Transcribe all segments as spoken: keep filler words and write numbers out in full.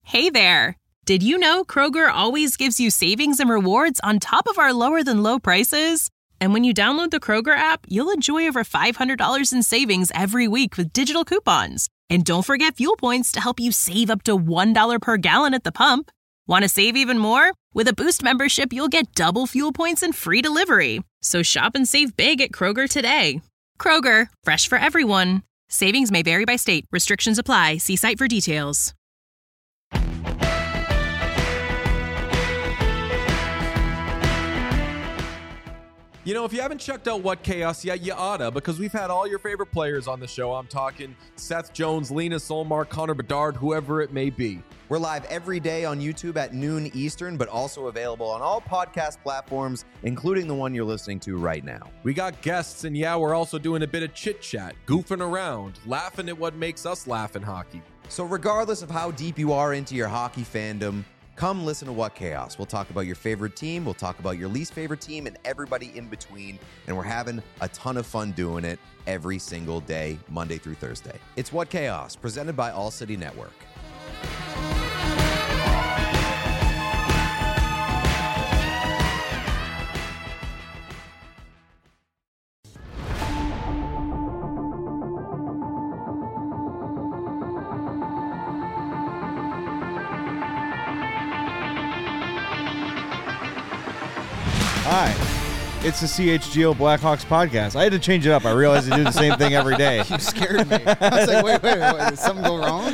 Hey there! Did you know Kroger always gives you savings and rewards on top of our lower-than-low prices? And when you download the Kroger app, you'll enjoy over five hundred dollars in savings every week with digital coupons. And don't forget fuel points to help you save up to one dollar per gallon at the pump. Want to save even more? With a Boost membership, you'll get double fuel points and free delivery. So shop and save big at Kroger today. Kroger, fresh for everyone. Savings may vary by state. Restrictions apply. See site for details. You know, if you haven't checked out What Chaos yet, you oughta, because we've had all your favorite players on the show. I'm talking Seth Jones, Lena Solmar, Connor Bedard, whoever it may be. We're live every day on YouTube at noon Eastern, but also available on all podcast platforms, including the one you're listening to right now. We got guests, and yeah, we're also doing a bit of chit-chat, goofing around, laughing at what makes us laugh in hockey. So regardless of how deep you are into your hockey fandom, come listen to What Chaos. We'll talk about your favorite team, we'll talk about your least favorite team, and everybody in between, and we're having a ton of fun doing it every single day, Monday through Thursday. It's What Chaos, presented by All City Network. Hi, it's the C H G O Blackhawks podcast. I had to change it up. I realized I do the same thing every day. You scared me. I was like, wait, wait, wait, did something go wrong?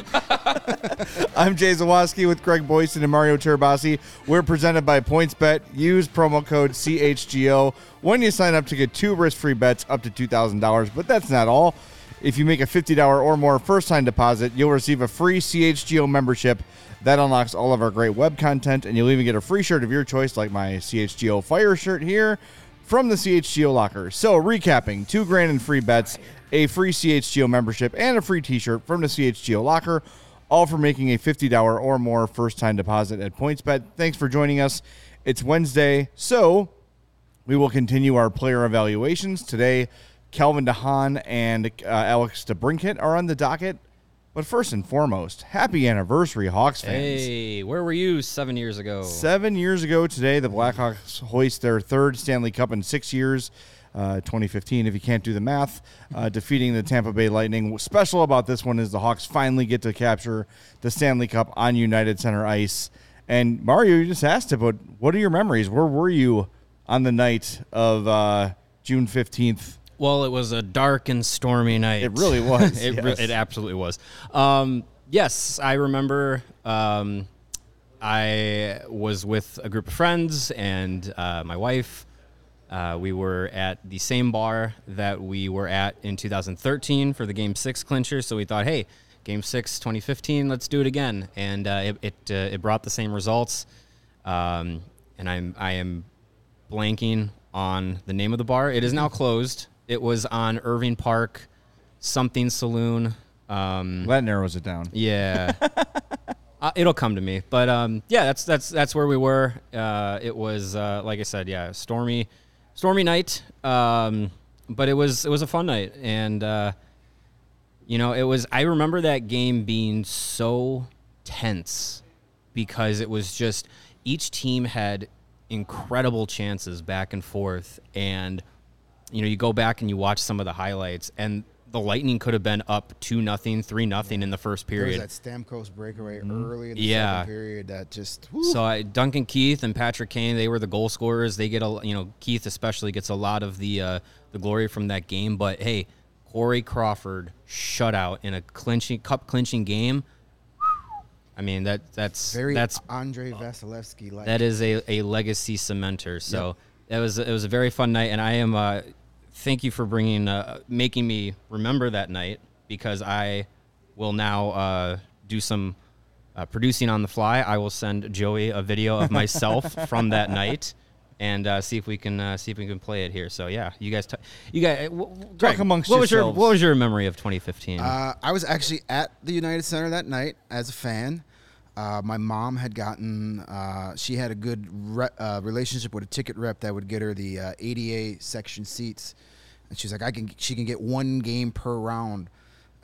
I'm Jay Zawoski with Greg Boyson and Mario Turabasi. We're presented by PointsBet. Use promo code C H G O when you sign up to get two risk-free bets up to two thousand dollars. But that's not all. If you make a fifty dollars or more first-time deposit, you'll receive a free C H G O membership. That unlocks all of our great web content, and you'll even get a free shirt of your choice, like my C H G O Fire shirt here from the C H G O locker. So, recapping, two grand in free bets, a free C H G O membership, and a free t-shirt from the C H G O locker, all for making a fifty dollars or more first-time deposit at PointsBet. Thanks for joining us. It's Wednesday, so we will continue our player evaluations. Today, Calvin DeHaan and uh, Alex DeBrincat are on the docket. But first and foremost, happy anniversary, Hawks fans. Hey, where were you seven years ago? Seven years ago today, the Blackhawks hoist their third Stanley Cup in six years, uh, twenty fifteen, if you can't do the math, uh, defeating the Tampa Bay Lightning. What's special about this one is the Hawks finally get to capture the Stanley Cup on United Center ice. And Mario, you just asked about, what are your memories? Where were you on the night of uh, June fifteenth? Well, it was a dark and stormy night. It really was. it, yes. re- it absolutely was. Um, yes, I remember um, I was with a group of friends and uh, my wife. Uh, we were at the same bar that we were at in two thousand thirteen for the Game six clincher, so we thought, hey, Game six twenty fifteen, let's do it again. And uh, it it, uh, it brought the same results. Um, and I'm, I am blanking on the name of the bar. It is now closed. It was on Irving Park, something saloon. Um, that narrows it down. Yeah, uh, it'll come to me. But um, yeah, that's that's that's where we were. Uh, it was uh, like I said, yeah, stormy, stormy night. Um, but it was it was a fun night, and uh, you know, it was. I remember that game being so tense because it was just each team had incredible chances back and forth, and you know, you go back and you watch some of the highlights, and the Lightning could have been up two nothing, three nothing in the first period. There was that Stamkos breakaway mm-hmm. early in the yeah. second period that just. Whoo. So I, Duncan Keith and Patrick Kane, they were the goal scorers. They get a, you know, Keith especially gets a lot of the uh, the glory from that game. But hey, Corey Crawford shutout in a clinching cup clinching game. I mean that that's very that's Andre Vasilevsky like. That is a, a legacy cementer. So. Yep. It was it was a very fun night, and I am uh, thank you for bringing uh, making me remember that night, because I will now uh, do some uh, producing on the fly. I will send Joey a video of myself from that night, and uh, see if we can uh, see if we can play it here. So yeah, you guys, t- you guys, w- w- Greg, amongst what was your yourselves. what was your memory of twenty fifteen? Uh, I was actually at the United Center that night as a fan. Uh, my mom had gotten, uh, she had a good re- uh, relationship with a ticket rep that would get her the uh, A D A section seats. And she's like, I can, she can get one game per round.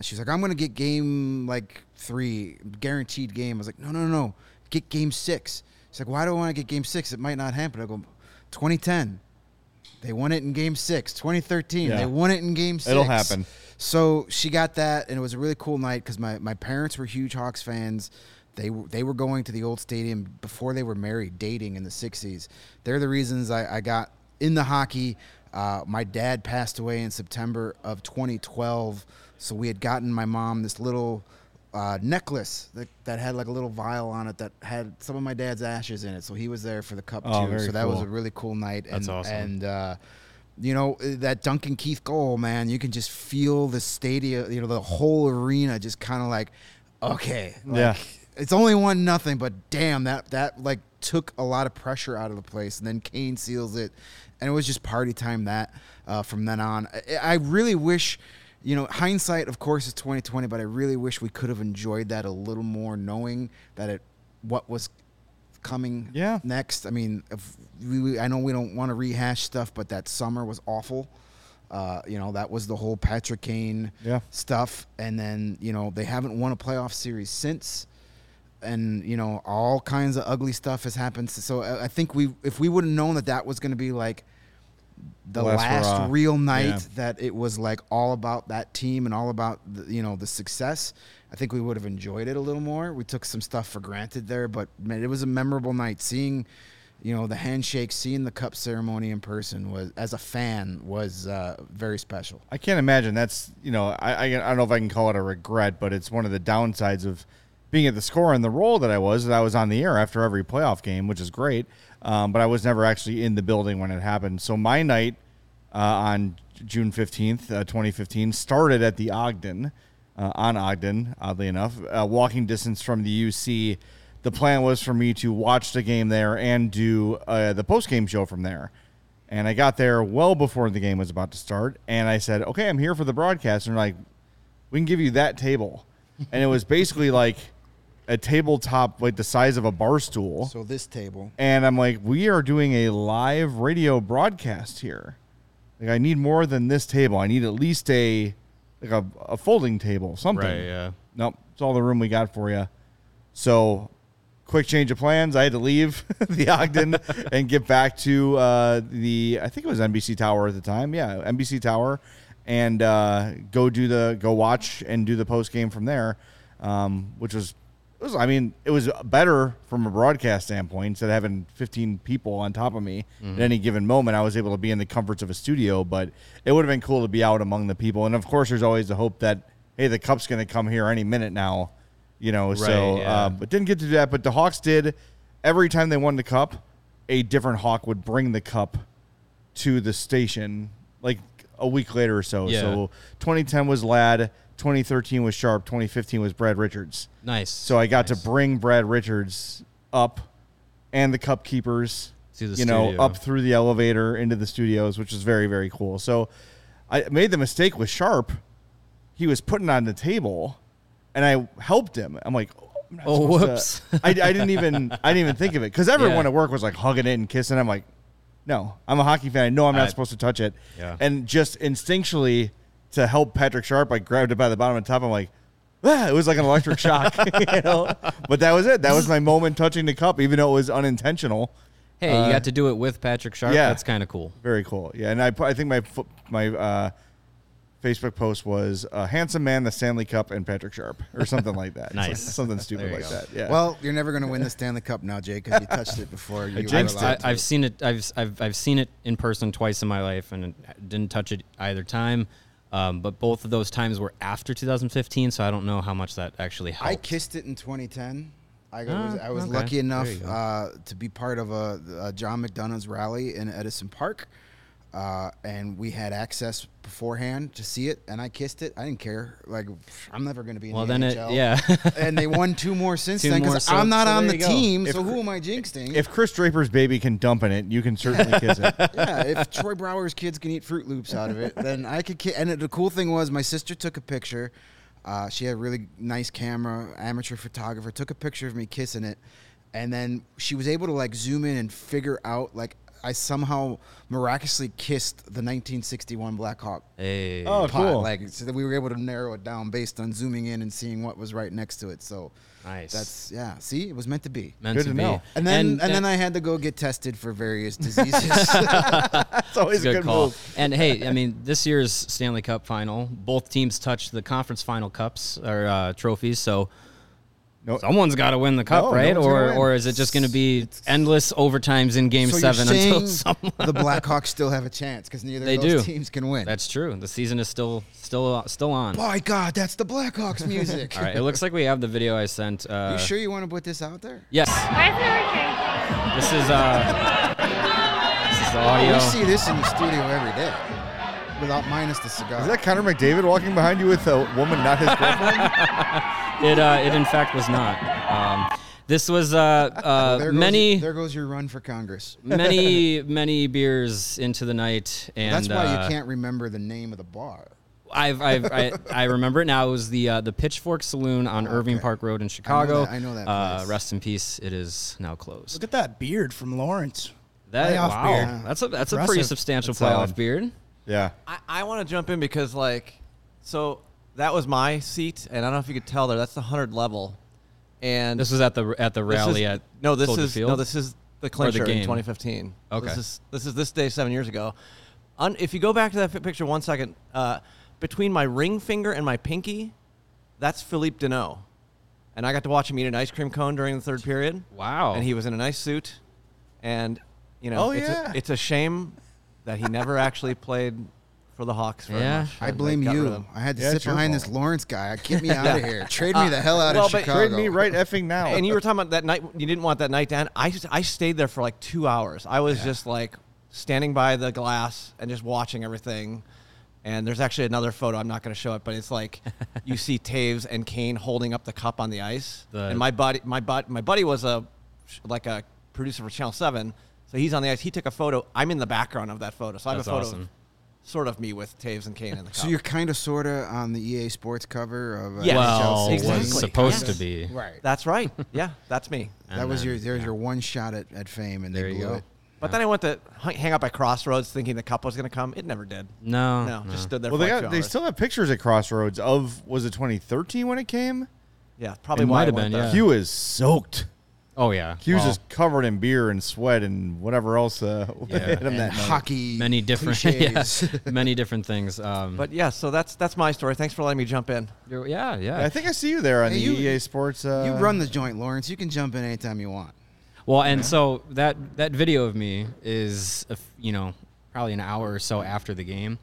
And she's like, I'm going to get game like three, guaranteed game. I was like, no, no, no, get game six. She's like, why do I want to get game six? It might not happen. I go, twenty ten. They won it in game six. twenty thirteen. Yeah. They won it in game six. It'll happen. So she got that, and it was a really cool night because my, my parents were huge Hawks fans. They they were going to the old stadium before they were married, dating in the sixties. They're the reasons I, I got in the hockey. Uh, my dad passed away in September of twenty twelve, so we had gotten my mom this little uh, necklace that, that had like a little vial on it that had some of my dad's ashes in it. So he was there for the cup Oh, too. very So that was cool. a really cool night. That's and, awesome. And uh, you know, that Duncan Keith goal, man, you can just feel the stadium, you know, the whole arena just kind of like, okay, like, Yeah. it's only one nothing, but damn, that that like took a lot of pressure out of the place. And then Kane seals it, and it was just party time. That uh, from then on, I, I really wish, you know, hindsight, of course, is twenty twenty, but I really wish we could have enjoyed that a little more, knowing that it what was coming Yeah. next. I mean, if we, we, I know we don't want to rehash stuff, but that summer was awful. Uh, you know, that was the whole Patrick Kane Yeah. stuff. And then, you know, they haven't won a playoff series since. And, you know, all kinds of ugly stuff has happened. So I I think we, if we would have known that that was going to be like the Last last hurrah. real night, Yeah. that it was like all about that team and all about, the, you know, the success, I think we would have enjoyed it a little more. We took some stuff for granted there, but man, it was a memorable night. Seeing, you know, the handshake, seeing the cup ceremony in person was, as a fan, was uh, very special. I can't imagine that's, you know, I, I I don't know if I can call it a regret, but it's one of the downsides of being at the score and the role that I was, that I was on the air after every playoff game, which is great. Um, but I was never actually in the building when it happened. So my night uh, on June fifteenth, uh, twenty fifteen, started at the Ogden, uh, on Ogden, oddly enough, uh, walking distance from the U C. The plan was for me to watch the game there and do uh, the post-game show from there. And I got there well before the game was about to start. And I said, okay, I'm here for the broadcast. And they're like, we can give you that table. And it was basically like a tabletop, like the size of a bar stool. So this table. And I'm like, we are doing a live radio broadcast here. Like, I need more than this table. I need at least a like a, a folding table, something. Right, yeah. Nope, it's all the room we got for you. So, quick change of plans. I had to leave the Ogden and get back to uh, the, I think it was N B C Tower at the time. Yeah, N B C Tower, and uh, go do the go watch and do the post game from there, um, which was. It was, I mean, it was better from a broadcast standpoint. Instead of having fifteen people on top of me Mm-hmm. at any given moment, I was able to be in the comforts of a studio, but it would have been cool to be out among the people. And, of course, there's always the hope that, hey, the Cup's going to come here any minute now, you know. so, Right, yeah. uh, but didn't get to do that. But the Hawks did. Every time they won the Cup, a different Hawk would bring the Cup to the station, like a week later or so. Yeah. So twenty ten was Ladd, twenty thirteen was Sharp, twenty fifteen was Brad Richards. Nice. So I got nice. to bring Brad Richards up and the Cup keepers, To the you know, studio. up through the elevator into the studios, which is very, very cool. So I made the mistake with Sharp. He was putting on the table, and I helped him. I'm like, oh, I'm not Oh, supposed to- whoops. I, I didn't even I didn't even think of it because everyone Yeah. at work was like hugging it and kissing. I'm like, no, I'm a hockey fan. I know I'm not I- supposed to touch it. Yeah. And just instinctually to help Patrick Sharp, I grabbed it by the bottom and top. I'm like, ah, it was like an electric shock, you know. But that was it. That was my moment touching the cup, even though it was unintentional. Hey, Uh, you got to do it with Patrick Sharp. yeah. That's kind of cool. Very cool. Yeah, and I pu- I think my fo- my uh, Facebook post was a handsome man, the Stanley Cup, and Patrick Sharp, or something like that. Nice. Some- something stupid There you like go. that. Yeah. Well, you're never going to win the Stanley Cup now, Jay, because you touched it before. You were jinxed allowed it. to. I, I've seen it. I've, I've I've seen it in person twice in my life, and didn't touch it either time. Um, but both of those times were after two thousand fifteen, so I don't know how much that actually helped. I kissed it in twenty ten. I Ah, was, I was okay. lucky enough There you go. uh, to be part of a, a John McDonough's rally in Edison Park, uh, and we had access beforehand to see it, and I kissed it. I didn't care. Like, I'm never going to be in Well, the then N it, H L. yeah. And they won two more since Two then more, because so- I'm not so on there the you go. team. If So Cr- who am I jinxing? if Chris Draper's baby can dump in it, you can certainly kiss it. yeah, if Troy Brower's kids can eat Fruit Loops out of it, then I could. Ki- and the cool thing was, my sister took a picture. Uh, she had a really nice camera, amateur photographer. Took a picture of me kissing it, and then she was able to like zoom in and figure out like I somehow miraculously kissed the nineteen sixty-one Blackhawk. Hey. Oh, pot, cool. Like, so that we were able to narrow it down based on zooming in and seeing what was right next to it. So Nice. that's yeah. See, it was meant to be. Meant Good to to be. know. And then and, then I had to go get tested for various diseases. That's always It's a a good good call. move. And hey, I mean, this year's Stanley Cup final, both teams touched the conference final cups or uh, trophies. So No- someone's got to win the cup, No, no right? one's gonna or win. or is it just going to be endless overtimes in Game so Seven you're saying until someone? the Blackhawks still have a chance because neither They of those do. teams can win. That's true. The season is still still still on. My God, that's the Blackhawks music. All right. It looks like we have the video I sent. Uh, you sure you want to put this out there? Yes. Why isn't it working? This is uh. This is the audio. We see this in the studio every day, without minus the cigar. Is that Connor McDavid walking behind you with a woman not his girlfriend? It uh, it in fact was not. Um, this was uh, uh, there goes, many There goes your run for Congress. many many beers into the night, and That's why uh, you can't remember the name of the bar. I've, I've I, I remember it now. It was the uh, the Pitchfork Saloon on Irving okay. Park Road in Chicago. that- I know that Uh, place. rest in peace. It is now closed. Look at that beard from Lawrence. That playoff wow, beard. that's a that's a pretty Impressive. substantial That's playoff solid. beard. Yeah. I, I want to jump in because, like, so that was my seat, and I don't know if you could tell there. That's the hundred level, and This was at the at the this rally is- at no, this Soldier is Field? no, this is the clincher game? in twenty fifteen. Okay. this is this is this day seven years ago. Un, if you go back to that fi- picture one second, uh, between my ring finger and my pinky, that's Philippe Deneau, and I got to watch him eat an ice cream cone during the third period. Wow. And he was in a nice suit, and you know, Oh, it's, yeah. a, it's a shame that he never actually played for the Hawks very Yeah. much. I and they blame got rid of you. him. I had to Yeah, sit it's your behind fault. this Lawrence guy. Get me out of here. Trade me the hell out well, of but- Chicago. Trade me right effing now. And you were talking about that night. You didn't want that night to end. I just, I stayed there for like two hours. I was just like standing by the glass and just watching everything. And there's actually another photo. I'm not going to show it, but it's like you see Taves and Kane holding up the cup on the ice. The- and my buddy, my buddy, my buddy was a like a producer for Channel Seven, so he's on the ice. He took a photo. I'm in the background of that photo, so I have That's a photo, awesome. of sort of me with Taves and Kane in the cup. So you're kind of, sort of on the E A Sports cover of uh, Yes. well, N H L Exactly. was sixteen. supposed Yes. to be. Right. That's right. Yeah, that's me. That And was then- your there's your one shot at, at fame, and There they you blew go. it. But then I went to h- hang out by Crossroads, thinking the cup was going to come. It never did. No, No, just stood there. well, for they like got two they hours. still have pictures at Crossroads of was it twenty thirteen when it came? Yeah, probably It why might I have went been, there. yeah. Hugh is soaked. Oh yeah. He was Well, just covered in beer and sweat and whatever else uh, Yeah. hit him And that night. hockey many different yeah, cliches. many different things. Um, But yeah, so that's that's my story. Thanks for letting me jump in. you're- yeah, yeah. I think I see you there on Hey, the you- E A Sports. Uh, You run the joint, Lawrence. You can jump in anytime you want. Well, and so that that video of me is, a f- you know, probably an hour or so after the game.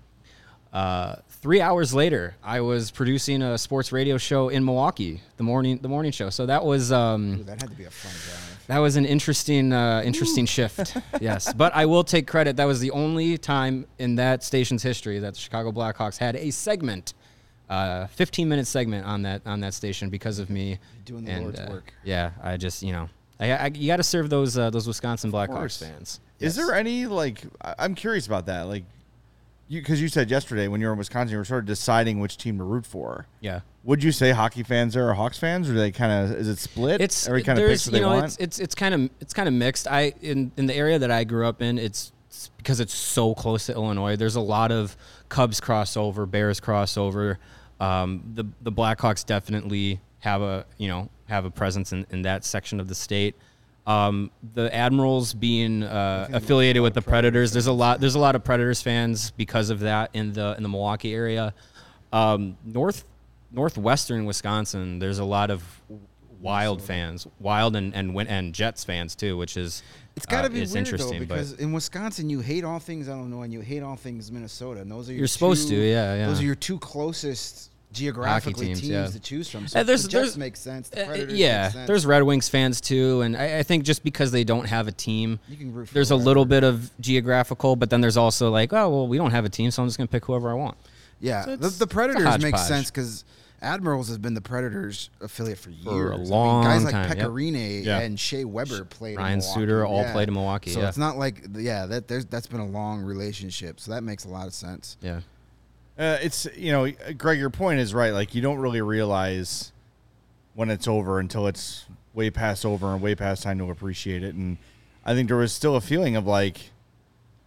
Uh, three hours later, I was producing a sports radio show in Milwaukee, the morning the morning show. So that was um, Ooh, that had to be a fun drive. that was an interesting uh, interesting shift. Yes, but I will take credit. That was the only time in that station's history that the Chicago Blackhawks had a segment, uh, fifteen minute segment on that on that station because of me Doing the and, Lord's uh, work. Yeah, I just you know, I, I you got to serve those uh, those Wisconsin course. Blackhawks fans. Is there any like? I- I'm curious about that. Like, you because you said yesterday when you were in Wisconsin, you were sort of deciding which team to root for. Yeah. Would you say hockey fans are Hawks fans, or do they kind of is it split? It's Every kind of there's picks that you they know want. it's it's it's kind of it's kind of mixed. I in in the area that I grew up in, it's, it's because it's so close to Illinois. There's a lot of Cubs crossover, Bears crossover. Um, the the Blackhawks definitely have a you know have a presence in, in that section of the state. Um, the Admirals being uh, affiliated with the Predators, there's a lot there's a lot of Predators fans because of that in the in the Milwaukee area. Um, North northwestern Wisconsin, there's a lot of Wild fans, Wild and and Win- and Jets fans too, which is It's got to uh, be it's weird interesting, though, but because in Wisconsin you hate all things Illinois and you hate all things Minnesota, and those are your You're supposed two- to, yeah, yeah. Those are your two closest geographically teams, teams, yeah. to choose from. So Uh, there's- the Jets there's- make sense. The Uh, Predators yeah, make sense. there's Red Wings fans too, and I, I think just because they don't have a team, You can root for there's a whoever. little bit of geographical, but then there's also like, oh well, we don't have a team, so I'm just gonna pick whoever I want. Yeah, So the, it's- the it's a Predators make hodgepodge. sense because Admirals has been the Predators affiliate for years. For a I mean, long guys like time, yep. Pecorine Yeah. and Shea Weber played. Ryan in Milwaukee. Suter all Yeah. played in Milwaukee, So yeah. it's not like yeah that there's that's been a long relationship. So that makes a lot of sense. Yeah, Uh, it's you know, Greg, your point is right. Like you don't really realize when it's over until it's way past over and way past time to appreciate it. And I think there was still a feeling of like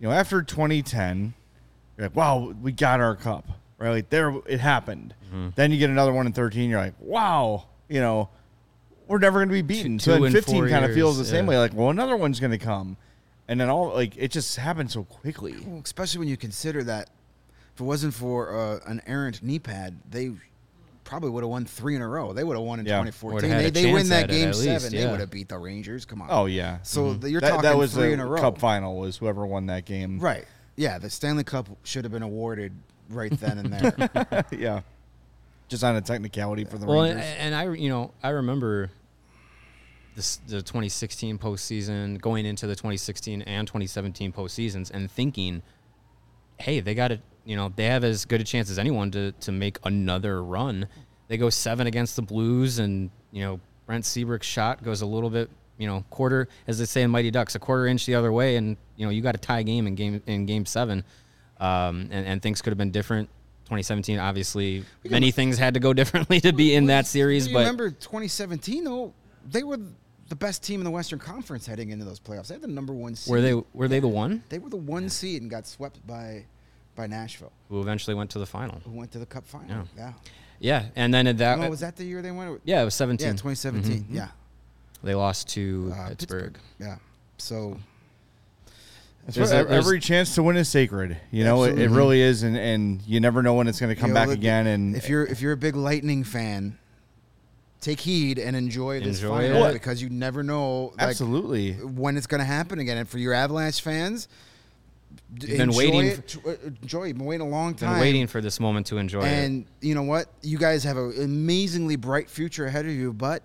you know, after twenty ten, you're like, wow, we got our cup, right? Like there, it happened. Mm-hmm. Then you get another one in thirteen. You're like, wow, you know, we're never going to be beaten. Two- so two then in fifteen four kind of years, feels the same yeah. way. Like, well, another one's going to come, and then all like it just happened so quickly. Well, especially when you consider that if it wasn't for uh, an errant knee pad, they probably would have won three in a row. They would have won in Yeah. twenty fourteen. Would've had They, a they win chance that at it game at seven. least, They yeah. would have beat the Rangers. Come on. Oh yeah. So the, you're that, talking that was three the in a row. cup final was whoever won that game. Right. Yeah, the Stanley Cup should have been awarded right then and there. Yeah. Just on a technicality for the Well, and, Rangers. and I, you know, I remember this, the twenty sixteen postseason, going into the twenty sixteen and twenty seventeen postseasons, and thinking, hey, they got to, you know, they have as good a chance as anyone to to make another run. They go seven against the Blues, and you know, Brent Seabrook's shot goes a little bit, you know, quarter, as they say in Mighty Ducks, a quarter inch the other way, and you know, you got a tie game in game in game seven, um, and, and things could have been different. twenty seventeen, obviously, many things had to go differently to be in that series. You But remember twenty seventeen, though, they were the best team in the Western Conference heading into those playoffs. They had the number one seed. were they were they the one They were the one seed and got swept by by Nashville, who eventually went to the final? who went to the Cup final. Yeah. Yeah. Yeah, and then at that, No, was that the year they went? yeah, it was seventeen. Yeah, twenty seventeen. Mhm. Yeah. They lost to Uh, Pittsburgh. Yeah. So That's There's what- a- there's- every chance to win is sacred. You know, it, it Absolutely. really is, and, and you never know when it's going to come you know, back look, again. And if you're if you're a big Lightning fan, take heed and enjoy this Enjoy final it. because you never know like, absolutely, when it's going to happen again. And for your Avalanche fans, d- You've been enjoy waiting it. Tr- uh, enjoy. You've been waiting a long Been time. waiting for this moment to enjoy it. And you know what? You guys have an amazingly bright future ahead of you, but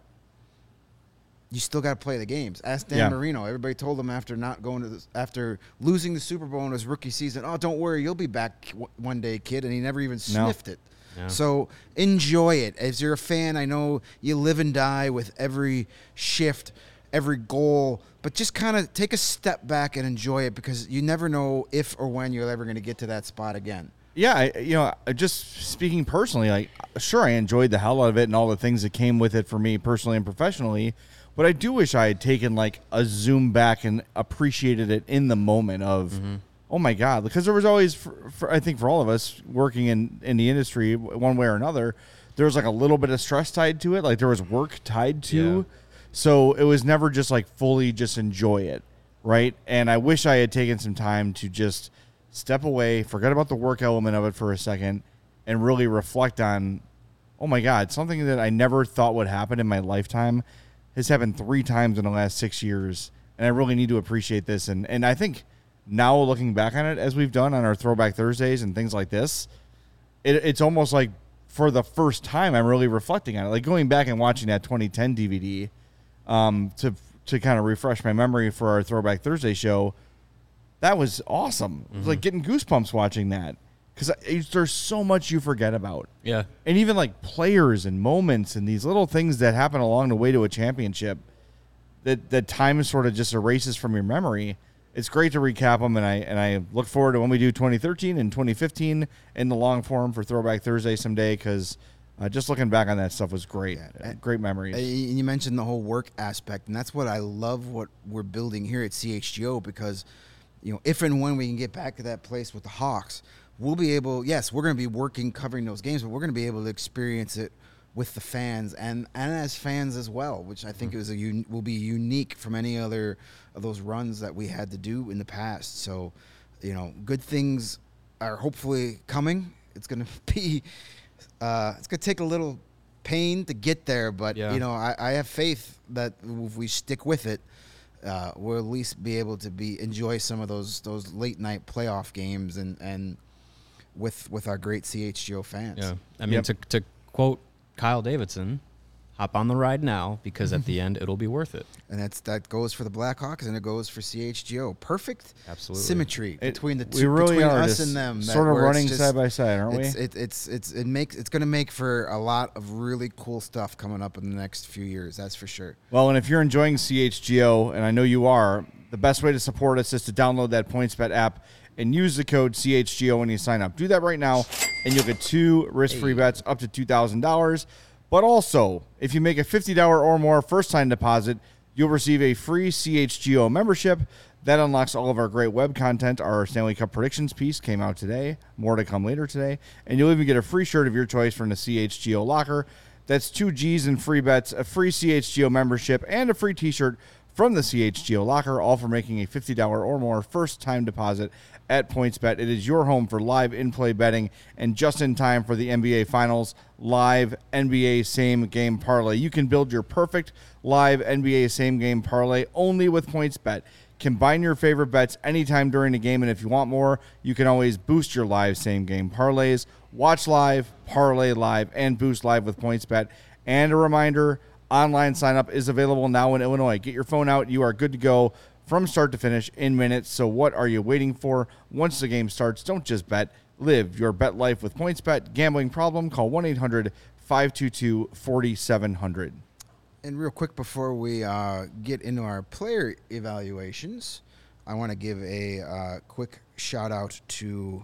you still got to play the games. Ask Dan Yeah. Marino. Everybody told him after not going to this, after losing the Super Bowl in his rookie season, "Oh, don't worry, you'll be back w- one day, kid." And he never even sniffed it. Yeah. So enjoy it. As you're a fan, I know you live and die with every shift, every goal, but just kind of take a step back and enjoy it because you never know if or when you're ever going to get to that spot again. yeah. I, you know, just speaking personally, like sure, I enjoyed the hell out of it and all the things that came with it for me personally and professionally. But I do wish I had taken like a zoom back and appreciated it in the moment of, Mm-hmm. oh my God, because there was always, for, for, I think for all of us working in, in the industry one way or another, there was like a little bit of stress tied to it. Like there was work tied to. Yeah. So it was never just like fully just enjoy it. Right. And I wish I had taken some time to just step away, forget about the work element of it for a second and really reflect on, oh my God, something that I never thought would happen in my lifetime has happened three times in the last six years, and I really need to appreciate this. And and I think now looking back on it, as we've done on our Throwback Thursdays and things like this, it, it's almost like for the first time I'm really reflecting on it. Like going back and watching that twenty ten D V D um, to to kind of refresh my memory for our Throwback Thursday show, that was awesome. It was like getting goosebumps watching that because there's so much you forget about. yeah. And even like players and moments and these little things that happen along the way to a championship that that time sort of just erases from your memory. It's great to recap them, and I and I look forward to when we do twenty thirteen and twenty fifteen in the long form for Throwback Thursday someday because uh, just looking back on that stuff was great. Uh, great memories. Uh, You mentioned the whole work aspect, and that's what I love what we're building here at C H G O because, you know, if and when we can get back to that place with the Hawks, we'll be able, yes, we're going to be working, covering those games, but we're going to be able to experience it with the fans and, and as fans as well, which I think is a un, will be unique from any other of those runs that we had to do in the past. So, you know, good things are hopefully coming. It's going to be, uh, it's going to take a little pain to get there, but, Yeah. you know, I, I have faith that if we stick with it, uh, we'll at least be able to be enjoy some of those those late night playoff games and, and with with our great C H G O fans. Yeah. I mean, Yep. to, to quote Kyle Davidson, hop on the ride now because at the end it'll be worth it. And that's that goes for the Blackhawks and it goes for C H G O. Perfect Absolutely. symmetry It- between the we two, really between are us just and them. that sort of where it's running just- side by side, aren't it's, we? It, it's it's it makes it's going to make for a lot of really cool stuff coming up in the next few years. That's for sure. Well, and if you're enjoying C H G O, and I know you are, the best way to support us is to download that PointsBet app and use the code C H G O when you sign up. Do that right now, and you'll get two risk-free bets up to two thousand dollars. But also, if you make a fifty dollars or more first-time deposit, you'll receive a free C H G O membership. That unlocks all of our great web content. Our Stanley Cup predictions piece came out today. More to come later today. And you'll even get a free shirt of your choice from the C H G O locker. That's two G's in free bets, a free C H G O membership, and a free t-shirt from the C H G O locker, all for making a fifty dollars or more first-time deposit at PointsBet. It is your home for live in-play betting and just in time for the N B A Finals live N B A same-game parlay. You can build your perfect live N B A same-game parlay only with PointsBet. Combine your favorite bets anytime during the game, and if you want more, you can always boost your live same-game parlays. Watch live, parlay live, and boost live with PointsBet. And a reminder, online sign-up is available now in Illinois. Get your phone out. You are good to go from start to finish in minutes. So what are you waiting for? Once the game starts, don't just bet. Live your bet life with PointsBet. Gambling problem? Call one eight hundred five two two four seven zero zero. And real quick before we uh, get into our player evaluations, I want to give a uh, quick shout-out to,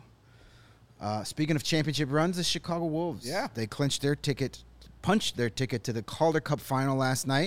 uh, speaking of championship runs, the Chicago Wolves. Yeah. They clinched their ticket, punched their ticket to the Calder Cup final last night.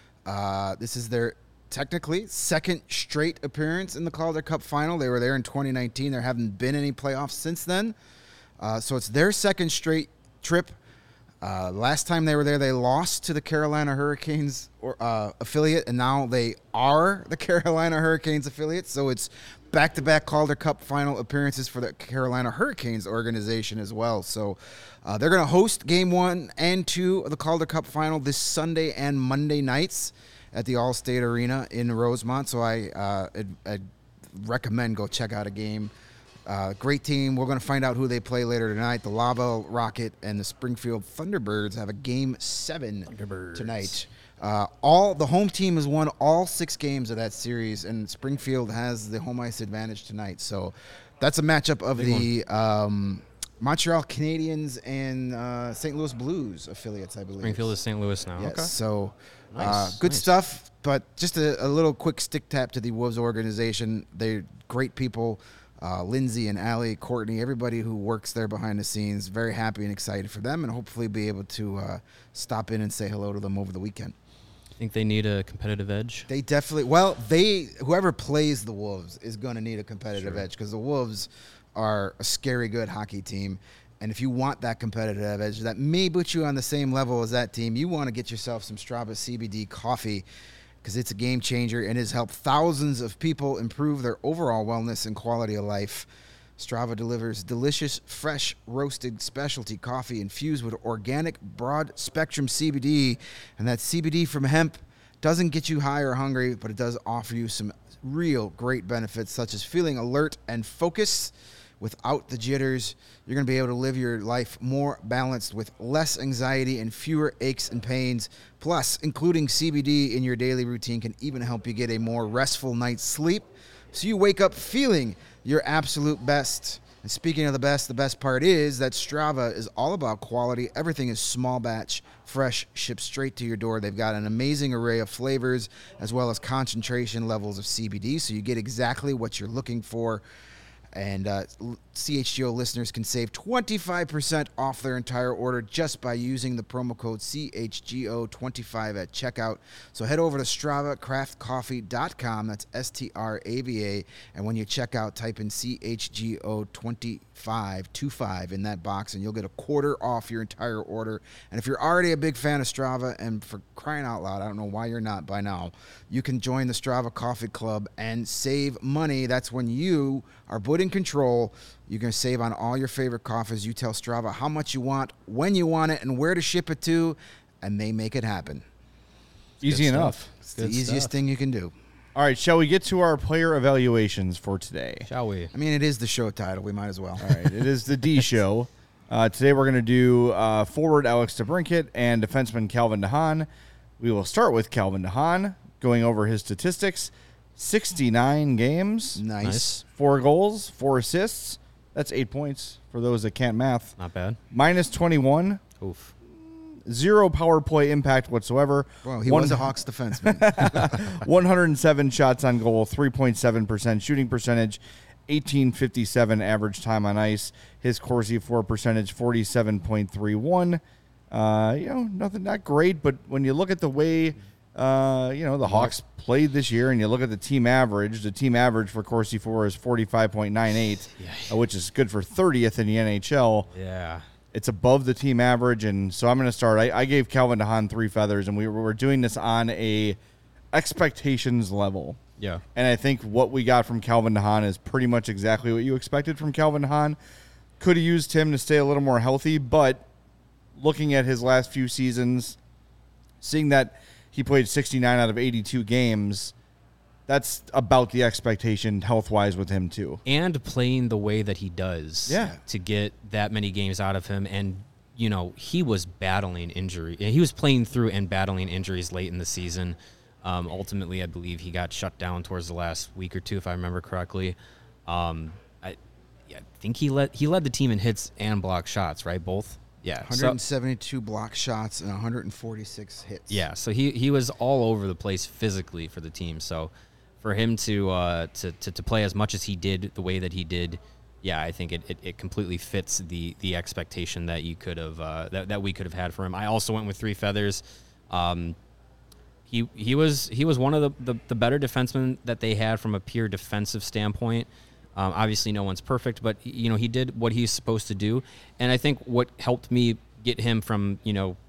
Uh, this is their, technically, second straight appearance in the Calder Cup final. They were there in twenty nineteen. There haven't been any playoffs since then. Uh, so it's their second straight trip. Uh, last time they were there, they lost to the Carolina Hurricanes or, uh, affiliate, and now they are the Carolina Hurricanes affiliate. So it's back-to-back Calder Cup final appearances for the Carolina Hurricanes organization as well. So uh, they're going to host game one and two of the Calder Cup final this Sunday and Monday nights at the Allstate Arena in Rosemont. So I, uh, I'd, I'd recommend go check out a game. Uh, great team. We're going to find out who they play later tonight. The Lava Rocket and the Springfield Thunderbirds have a game seven tonight. Uh, all the home team has won all six games of that series, and Springfield has the home ice advantage tonight. So that's a matchup of the um, Montreal Canadiens and uh, Saint Louis Blues affiliates, I believe. Springfield is Saint Louis now. Yes, Okay. so uh, Nice, good nice. stuff. But just a, a little quick stick tap to the Wolves organization. They're great people. Uh, Lindsay and Allie, Courtney, everybody who works there behind the scenes, very happy and excited for them, and hopefully be able to uh, stop in and say hello to them over the weekend. Think they need a competitive edge? They definitely, well, they whoever plays the Wolves is going to need a competitive edge because the Wolves are a scary good hockey team. And if you want that competitive edge that may put you on the same level as that team, you want to get yourself some Strava C B D coffee because it's a game changer and has helped thousands of people improve their overall wellness and quality of life. Strava delivers delicious, fresh, roasted specialty coffee infused with organic, broad-spectrum C B D. And that C B D from hemp doesn't get you high or hungry, but it does offer you some real great benefits, such as feeling alert and focused without the jitters. You're going to be able to live your life more balanced with less anxiety and fewer aches and pains. Plus, including C B D in your daily routine can even help you get a more restful night's sleep so you wake up feeling your absolute best. And speaking of the best, the best part is that Strava is all about quality. Everything is small batch, fresh, shipped straight to your door. They've got an amazing array of flavors as well as concentration levels of C B D, so you get exactly what you're looking for. And uh, C H G O listeners can save twenty-five percent off their entire order just by using the promo code C H G O twenty-five at checkout. So head over to Strava Craft Coffee dot com. That's S T R A V A. And when you check out, type in C H G O twenty-five, twenty-five in that box, and you'll get a quarter off your entire order. And if you're already a big fan of Strava, and for crying out loud, I don't know why you're not by now, you can join the Strava Coffee Club and save money. That's when you are put in control. You're going to save on all your favorite coffees. You tell Strava how much you want, when you want it, and where to ship it to, and they make it happen. Easy Good enough. stuff. It's the Good easiest stuff. thing you can do. All right, shall we get to our player evaluations for today? Shall we? I mean, it is the show title. We might as well. All right, it is the D show. Uh, today we're going to do uh, forward Alex DeBrincat and defenseman Calvin DeHaan. We will start with Calvin DeHaan, going over his statistics. sixty-nine games, Nice. Nice. four goals, four assists. That's eight points for those that can't math. Not bad. Minus twenty-one, Oof. zero power play impact whatsoever. Well, he One- was a Hawks defenseman. one hundred seven shots on goal, three point seven percent shooting percentage, eighteen fifty-seven average time on ice. His Corsi four percentage, forty-seven point three one. Uh, you know, nothing, not great, but when you look at the way uh, you know, the Hawks played this year, and you look at the team average. The team average for Corsi four is forty-five point nine eight, uh, which is good for thirtieth in the N H L. Yeah. It's above the team average, and so I'm going to start. I, I gave Calvin DeHaan three feathers, and we were doing this on a expectations level. Yeah. And I think what we got from Calvin DeHaan is pretty much exactly what you expected from Calvin DeHaan. Could have used him to stay a little more healthy, but looking at his last few seasons, seeing that he played sixty-nine out of eighty-two games, that's about the expectation health-wise with him too. And playing the way that he does Yeah. to get that many games out of him. And, you know, he was battling injury. He was playing through and battling injuries late in the season. Um, ultimately, I believe he got shut down towards the last week or two, if I remember correctly. Um, I, yeah, I think he led he led the team in hits and block shots, right? Both. Yeah, one hundred seventy-two so, block shots and one hundred forty-six hits. Yeah, so he, he was all over the place physically for the team. So for him to uh, to, to to play as much as he did, the way that he did, yeah, I think it, it, it completely fits the the expectation that you could have uh, that that we could have had for him. I also went with three feathers. Um, He he was he was one of the, the, the better defensemen that they had from a pure defensive standpoint. Um, obviously, no one's perfect, but you know he did what he's supposed to do, and I think what helped me get him from you know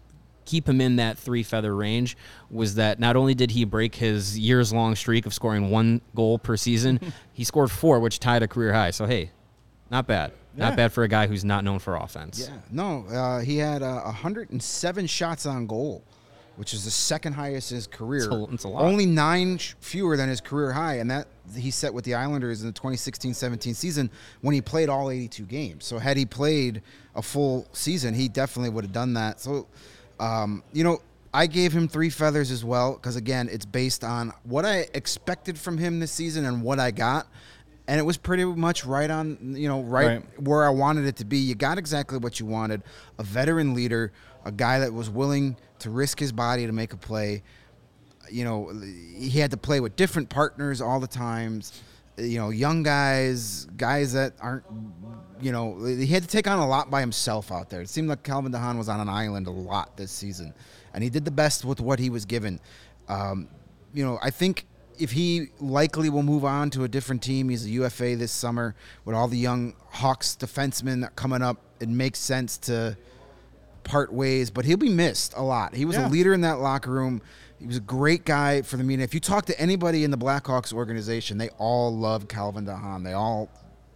keep him in that three feather range was that not only did he break his years long streak of scoring one goal per season, he scored four, which tied a career high. So hey, not bad, Yeah. not bad for a guy who's not known for offense. Yeah, no, uh, he had uh, one hundred seven shots on goal, which is the second highest in his career. It's a- it's a lot. Only nine sh- fewer than his career high, and that he set with the Islanders in the twenty sixteen seventeen season when he played all eighty-two games. So had he played a full season, he definitely would have done that. So, um, you know, I gave him three feathers as well because, again, it's based on what I expected from him this season and what I got. And it was pretty much right on, you know, right, Right. where I wanted it to be. You got exactly what you wanted. A veteran leader, a guy that was willing to risk his body to make a play. You know, he had to play with different partners all the times. You know, young guys, guys that aren't, you know, he had to take on a lot by himself out there. It seemed like Calvin DeHaan was on an island a lot this season. And he did the best with what he was given. Um, you know, I think if he likely will move on to a different team, he's a U F A this summer with all the young Hawks defensemen coming up, it makes sense to part ways, but he'll be missed a lot. He was Yeah. a leader in that locker room. He was a great guy for the media. If you talk to anybody in the Blackhawks organization, they all love Calvin DeHaan. They all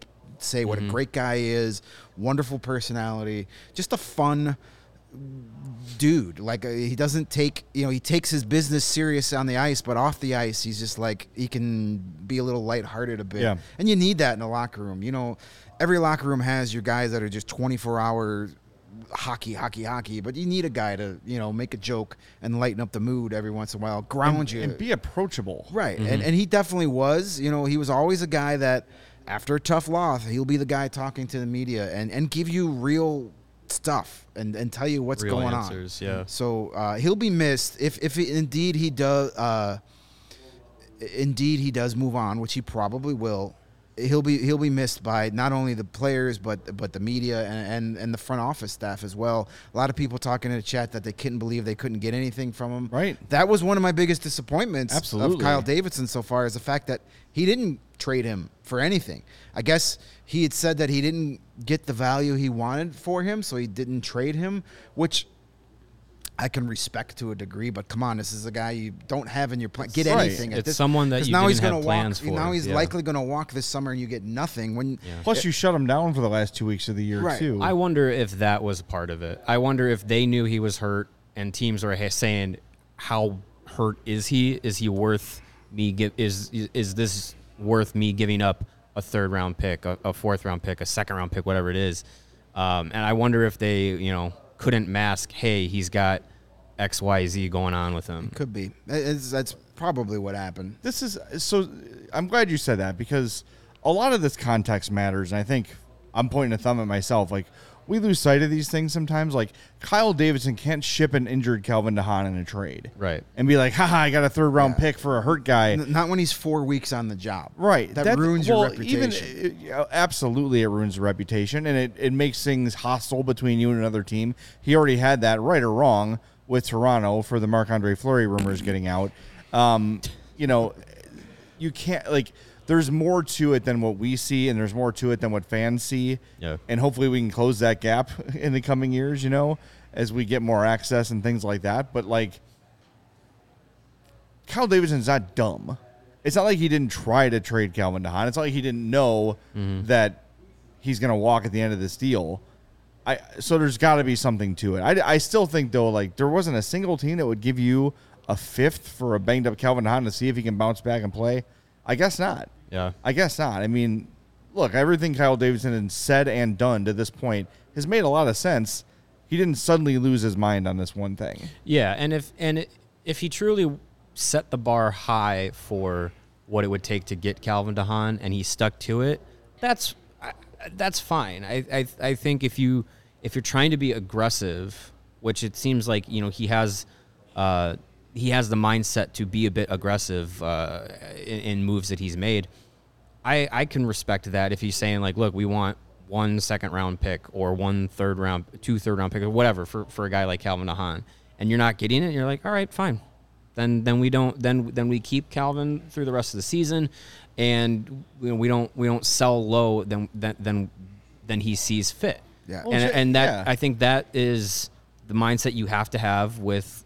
say what a great guy he is, wonderful personality, just a fun dude. Like uh, he doesn't take, you know, he takes his business serious on the ice, but off the ice, he's just like, he can be a little lighthearted a bit. Yeah. And you need that in a locker room. You know, every locker room has your guys that are just twenty-four hour hockey, hockey, hockey, but you need a guy to, you know, make a joke and lighten up the mood every once in a while, ground and, you. and be approachable. Right. And, and he definitely was. You know, he was always a guy that after a tough loss, he'll be the guy talking to the media and, and give you real stuff and, and tell you what's Real going answers, on. yeah. So uh, he'll be missed if if he, indeed he does. Uh, indeed he does move on, which he probably will. He'll be he'll be missed by not only the players but but the media and, and, and the front office staff as well. A lot of people talking in the chat that they couldn't believe they couldn't get anything from him. Right. That was one of my biggest disappointments Absolutely. of Kyle Davidson so far is the fact that he didn't trade him for anything. I guess he had said that he didn't get the value he wanted for him, so he didn't trade him, which I can respect to a degree, but come on, this is a guy you don't have in your plan. Get Right. anything. At It's this, someone that 'cause you now didn't he's gonna have plans walk, for. Now he's Yeah. likely going to walk this summer, and you get nothing. When Plus, you shut him down for the last two weeks of the year Right. too. I wonder if that was part of it. I wonder if they knew he was hurt and teams are ha- saying, "How hurt is he? Is he worth me? Give is is this worth me giving up a third round pick, a, a fourth round pick, a second round pick, whatever it is?" Um, and I wonder if they, you know, couldn't mask, "Hey, he's got X, Y, Z going on with him." could be. It's, that's probably what happened. This is so. I'm glad you said that because a lot of this context matters, and I think I'm pointing a thumb at myself. Like we lose sight of these things sometimes. Like Kyle Davidson can't ship an injured Calvin DeHaan in a trade, Right. And be like, "Haha, I got a third round Yeah. pick for a hurt guy." N- Not when he's four weeks on the job. Right. That, ruins well, your reputation. Even, it- yeah, absolutely, it ruins the reputation, and it, it makes things hostile between you and another team. He already had that, right or wrong, with Toronto for the Marc-Andre Fleury rumors getting out. Um, you know, you can't, like, there's more to it than what we see, and there's more to it than what fans see. Yeah. And hopefully we can close that gap in the coming years, you know, as we get more access and things like that. But, like, Kyle Davidson's not dumb. It's not like he didn't try to trade Calvin DeHaan. It's not like he didn't know mm-hmm. that he's going to walk at the end of this deal. I So there's got to be something to it. I, I still think, though, like, there wasn't a single team that would give you a fifth for a banged-up Calvin DeHaan to see if he can bounce back and play. I guess not. Yeah. I guess not. I mean, look, everything Kyle Davidson has said and done to this point has made a lot of sense. He didn't suddenly lose his mind on this one thing. Yeah, and if and it, if he truly set the bar high for what it would take to get Calvin DeHaan and he stuck to it, that's that's fine. I, I I think if you if you're trying to be aggressive, which it seems like, you know, he has uh, he has the mindset to be a bit aggressive uh, in, in moves that he's made. I I can respect that if he's saying, like, look, we want one second round pick or one third round, two third round pick or whatever for, for a guy like Calvin DeHaan, and you're not getting it, you're like, all right, fine. Then then we don't then then we keep Calvin through the rest of the season, and we, we don't we don't sell low than than than, than he sees fit. Yeah, and and that yeah. I think that is the mindset you have to have with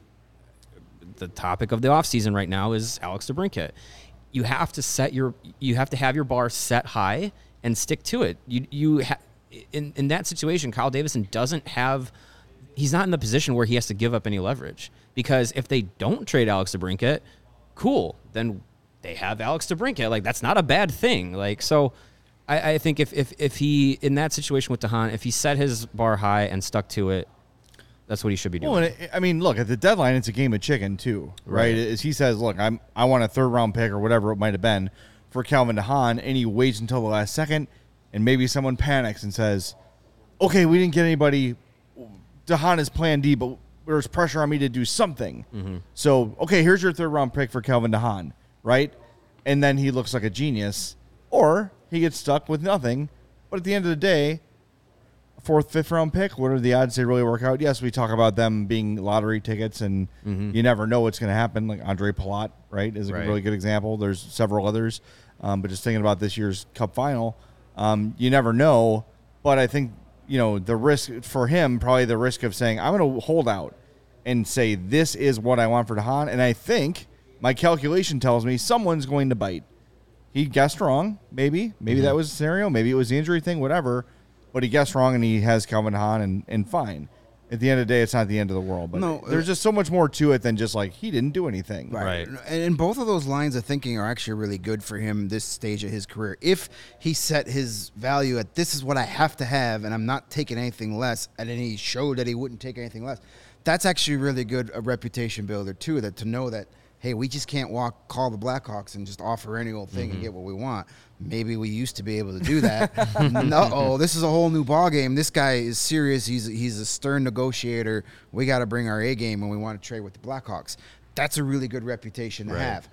the topic of the offseason right now is Alex DeBrincat. You have to set your you have to have your bar set high and stick to it. You you ha- in in that situation, Kyle Davidson doesn't have. He's not in the position where he has to give up any leverage, because if they don't trade Alex DeBrincat, cool, then they have Alex DeBrincat. Like, that's not a bad thing. Like, so I, I think if, if if he in that situation with DeHaan, if he set his bar high and stuck to it, that's what he should be doing. Well, and it, I mean, look, at the deadline, it's a game of chicken too, right? right? As he says, look, I'm I want a third round pick or whatever it might have been for Calvin DeHaan, and he waits until the last second, and maybe someone panics and says, okay, we didn't get anybody. DeHaan is plan D, but there's pressure on me to do something. Mm-hmm. So, okay, here's your third round pick for Calvin DeHaan, right? And then he looks like a genius. Or he gets stuck with nothing. But at the end of the day, fourth, fifth round pick, what are the odds they really work out? Yes, we talk about them being lottery tickets, and mm-hmm. you never know what's going to happen. Like Andre Palat, right, is a right. really good example. There's several others. Um, but just thinking about this year's Cup final, um, you never know. But I think, you know, the risk for him, probably the risk of saying, I'm going to hold out and say, this is what I want for DeHaan. And I think my calculation tells me someone's going to bite. He guessed wrong, maybe. Maybe mm-hmm. that was a scenario. Maybe it was the injury thing, whatever. But he guessed wrong, and he has Calvin DeHaan, and, and fine. At the end of the day, it's not the end of the world. But no, there's just so much more to it than just, like, he didn't do anything. Right. right. And both of those lines of thinking are actually really good for him this stage of his career. If he set his value at, this is what I have to have, and I'm not taking anything less, and then he showed that he wouldn't take anything less, that's actually really good, a reputation builder, too, that to know that, hey, we just can't walk, call the Blackhawks and just offer any old thing mm-hmm. and get what we want. Maybe we used to be able to do that. Uh-oh, this is a whole new ballgame. This guy is serious. He's he's a stern negotiator. We got to bring our A game when we want to trade with the Blackhawks. That's a really good reputation to right. have.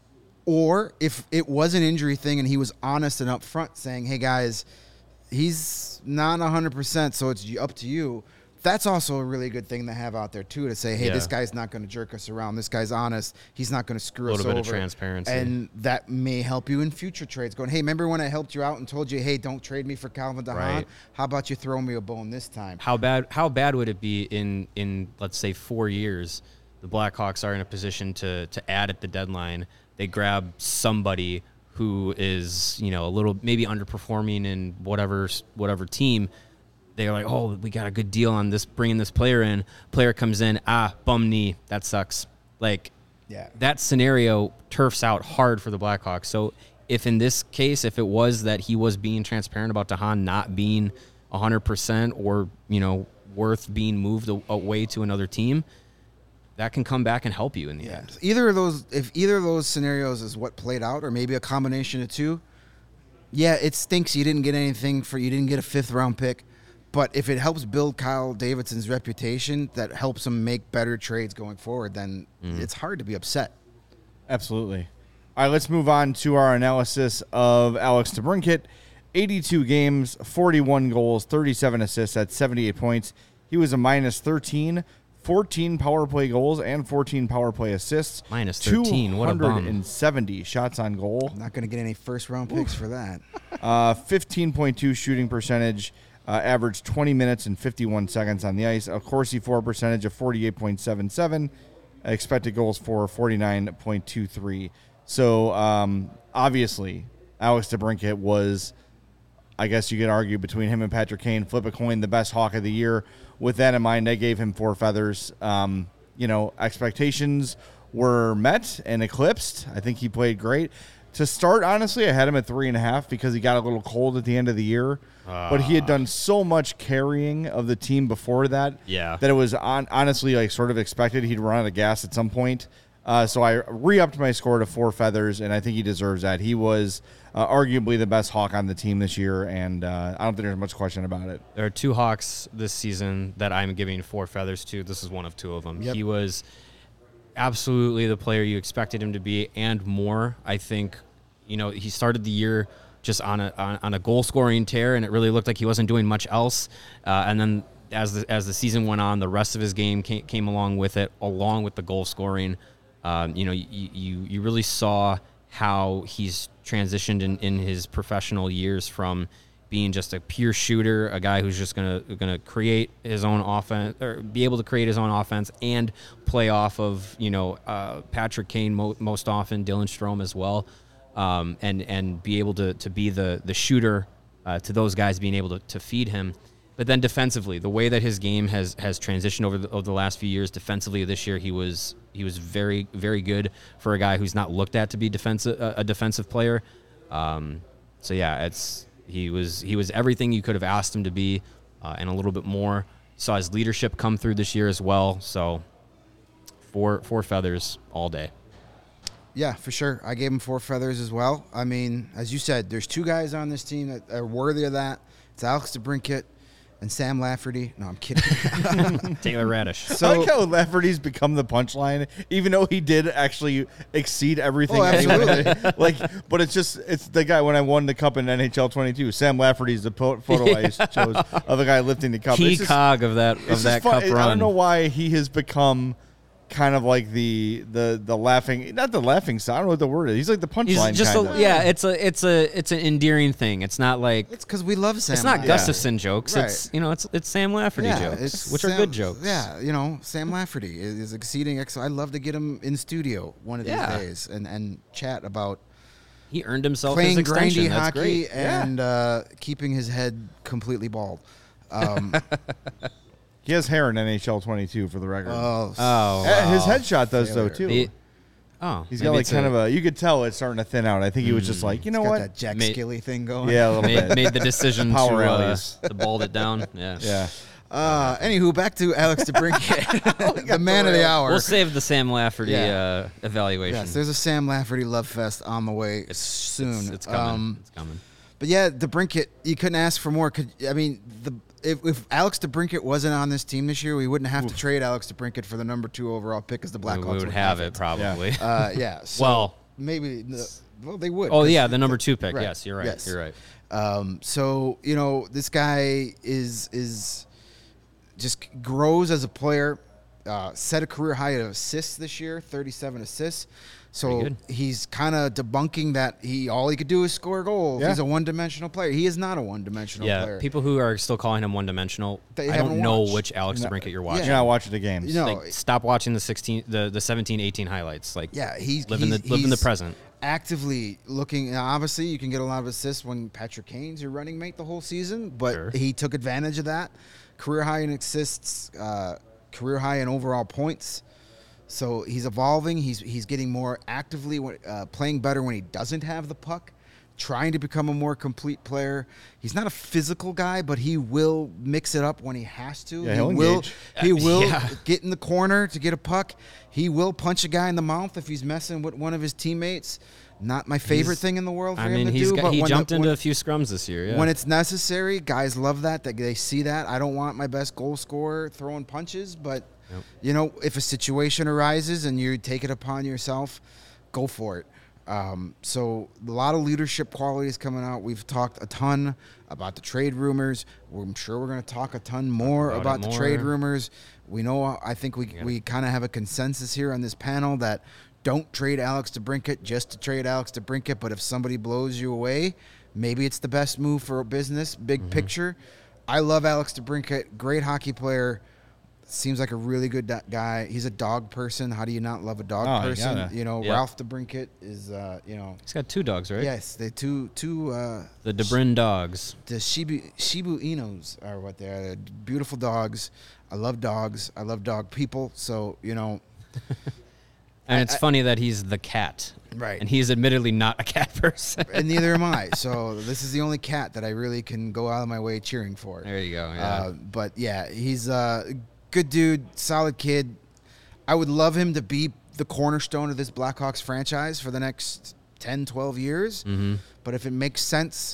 Or if it was an injury thing and he was honest and upfront saying, hey, guys, he's not one hundred percent, so it's up to you. That's also a really good thing to have out there, too, to say, hey, yeah. this guy's not going to jerk us around. This guy's honest. He's not going to screw us over. A little bit of transparency. And that may help you in future trades. Going, hey, remember when I helped you out and told you, hey, don't trade me for Calvin DeHaan? Right. How about you throw me a bone this time? How bad How bad would it be in, in, let's say, four years, the Blackhawks are in a position to to add at the deadline. They grab somebody who is, you know, a little maybe underperforming in whatever whatever team. They're like, oh, we got a good deal on this, bringing this player in. Player comes in, ah, bum knee. That sucks. Like, yeah. that scenario turfs out hard for the Blackhawks. So if in this case, if it was that he was being transparent about DeHaan not being one hundred percent or, you know, worth being moved away to another team, that can come back and help you in the yeah. end. Either of those, if either of those scenarios is what played out, or maybe a combination of two, yeah, it stinks you didn't get anything for, you didn't get a fifth round pick. But if it helps build Kyle Davidson's reputation, that helps him make better trades going forward, then mm. it's hard to be upset. Absolutely. All right, let's move on to our analysis of Alex DeBrincat. eighty-two games, forty-one goals, thirty-seven assists at seventy-eight points. He was a minus thirteen, fourteen power play goals and fourteen power play assists. Minus thirteen. What a bum. two hundred seventy shots on goal. I'm not going to get any first-round picks for that. Uh, fifteen point two shooting percentage, uh, averaged twenty minutes and fifty-one seconds on the ice. A Corsi for percentage of forty-eight point seven seven. Expected goals for forty-nine point two three. So, um, obviously, Alex DeBrincat was, I guess you could argue, between him and Patrick Kane, flip a coin, the best Hawk of the year. With that in mind, I gave him four feathers. Um, you know, expectations were met and eclipsed. I think he played great. To start, honestly, I had him at three and a half because he got a little cold at the end of the year. Uh, but he had done so much carrying of the team before that yeah. that it was on, honestly like sort of expected he'd run out of gas at some point. Uh, so I re-upped my score to four feathers, and I think he deserves that. He was uh, arguably the best Hawk on the team this year, and uh, I don't think there's much question about it. There are two Hawks this season that I'm giving four feathers to. This is one of two of them. Yep. He was absolutely the player you expected him to be and more. I think, you know, he started the year just on a on, on a goal-scoring tear, and it really looked like he wasn't doing much else. Uh, and then as the, as the season went on, the rest of his game came, came along with it, along with the goal-scoring. Um, you know, you, you you really saw how he's transitioned in, in his professional years from being just a pure shooter, a guy who's just gonna gonna create his own offense or be able to create his own offense and play off of you know uh, Patrick Kane mo- most often, Dylan Strome as well, um, and and be able to to be the the shooter uh, to those guys being able to, to feed him. But then defensively, the way that his game has has transitioned over the, over the last few years, defensively this year he was he was very very good for a guy who's not looked at to be defensive a defensive player. Um, so yeah, it's he was he was everything you could have asked him to be, uh, and a little bit more. Saw his leadership come through this year as well. So four four feathers all day. Yeah, for sure. I gave him four feathers as well. I mean, as you said, there's two guys on this team that are worthy of that. It's Alex DeBrincat and Sam Lafferty. No, I'm kidding. Taylor Radish. So, I like how Lafferty's become the punchline, even though he did actually exceed everything. Oh, absolutely. Anyone, like, but it's just, it's the guy when I won the cup in N H L twenty-two. Sam Lafferty's the po- photo yeah. I chose of the guy lifting the cup. Key just, cog of that of that fun. cup run. I don't know why he has become kind of like the the the laughing, not the laughing sound. I don't know what the word is. He's like the punchline. He's just a, yeah. It's a it's a it's an endearing thing. It's not like it's because we love Sam. It's not Lafferty. Gustafson jokes. Right. It's you know it's it's Sam Lafferty yeah, jokes, which Sam, are good jokes. Yeah, you know Sam Lafferty is, is exceeding. Ex- I'd love to get him in studio one of these yeah. days and and chat about. He earned himself playing his extension. grindy That's hockey great. and yeah. uh, keeping his head completely bald. Um, He has hair in N H L twenty-two for the record. Oh, oh uh, wow. His headshot does Failure. though too. He, oh, He's got like kind a, of a. You could tell it's starting to thin out. I think he was just like, you know got what? that Jack Made- Skilly thing going. Yeah, a little made, bit. made the decision Power to, uh, alleys. to bald it down. Yeah. Yeah. Uh, anywho, back to Alex DeBrincat, the man of the hour. We'll save the Sam Lafferty Yeah. uh, evaluation. Yes, there's a Sam Lafferty love fest on the way it's, soon. It's, it's coming. Um, it's coming. But yeah, DeBrincat, you couldn't ask for more. Could I mean the if, if Alex DeBrincat wasn't on this team this year, we wouldn't have Oof. to trade Alex DeBrincat for the number two overall pick as the Blackhawks. We would would have have it probably. Yeah. Uh, yeah so well, maybe. Well, they would. Oh yeah, the number two pick. Right. Yes, you're right. Yes. You're right. Um, so you know this guy is is just grows as a player. Uh, set a career high of assists this year, thirty-seven assists. So he's kind of debunking that he all he could do is score goals. Yeah. He's a one-dimensional player. He is not a one-dimensional yeah, player. people who are still calling him one-dimensional, They I haven't don't know watched. which Alex No. DeBrincat you're watching. You're not watching the games. No, Like, stop watching the sixteen, the, the seventeen, eighteen highlights. Like, yeah, he's live in the he's, live in the he's present. actively looking. Now, obviously, you can get a lot of assists when Patrick Kane's your running mate the whole season, but Sure. he took advantage of that. Career high in assists, uh, career high in overall points. So he's evolving. He's he's getting more actively uh, playing better when he doesn't have the puck, trying to become a more complete player. He's not a physical guy, but he will mix it up when he has to. Yeah, he he'll will engage. he will Yeah. get in the corner to get a puck. He will punch a guy in the mouth if he's messing with one of his teammates. Not my favorite He's- thing in the world for I him mean, to he's do. got, but he when jumped the, into when, a few scrums this year. Yeah. when it's necessary, guys love that. That they see that. I don't want my best goal scorer throwing punches, but Yep. you know, if a situation arises and you take it upon yourself, go for it. Um, so a lot of leadership qualities coming out. We've talked a ton about the trade rumors. I'm sure we're going to talk a ton more About about, it the more. trade rumors. We know, I think we we kind of have a consensus here on this panel that don't trade Alex DeBrincat just to trade Alex DeBrincat, but if somebody blows you away, maybe it's the best move for business, big picture. I love Alex DeBrincat, great hockey player. Seems like a really good do- guy. He's a dog person. How do you not love a dog Oh, you person? gotta. You know, Yeah. Ralph DeBrincat is, uh, you know, He's got two dogs, right? yes, they two two uh, The DeBrin dogs. the Shibu Shibu Inos are what they are. They're beautiful dogs. I love dogs. I love dog people. So you know, And it's funny that he's the cat. Right. And he's admittedly not a cat person. and neither am I. So this is the only cat that I really can go out of my way cheering for. There you go. Yeah. Uh, but yeah, he's a good dude, solid kid. I would love him to be the cornerstone of this Blackhawks franchise for the next ten, twelve years. mm-hmm. But if it makes sense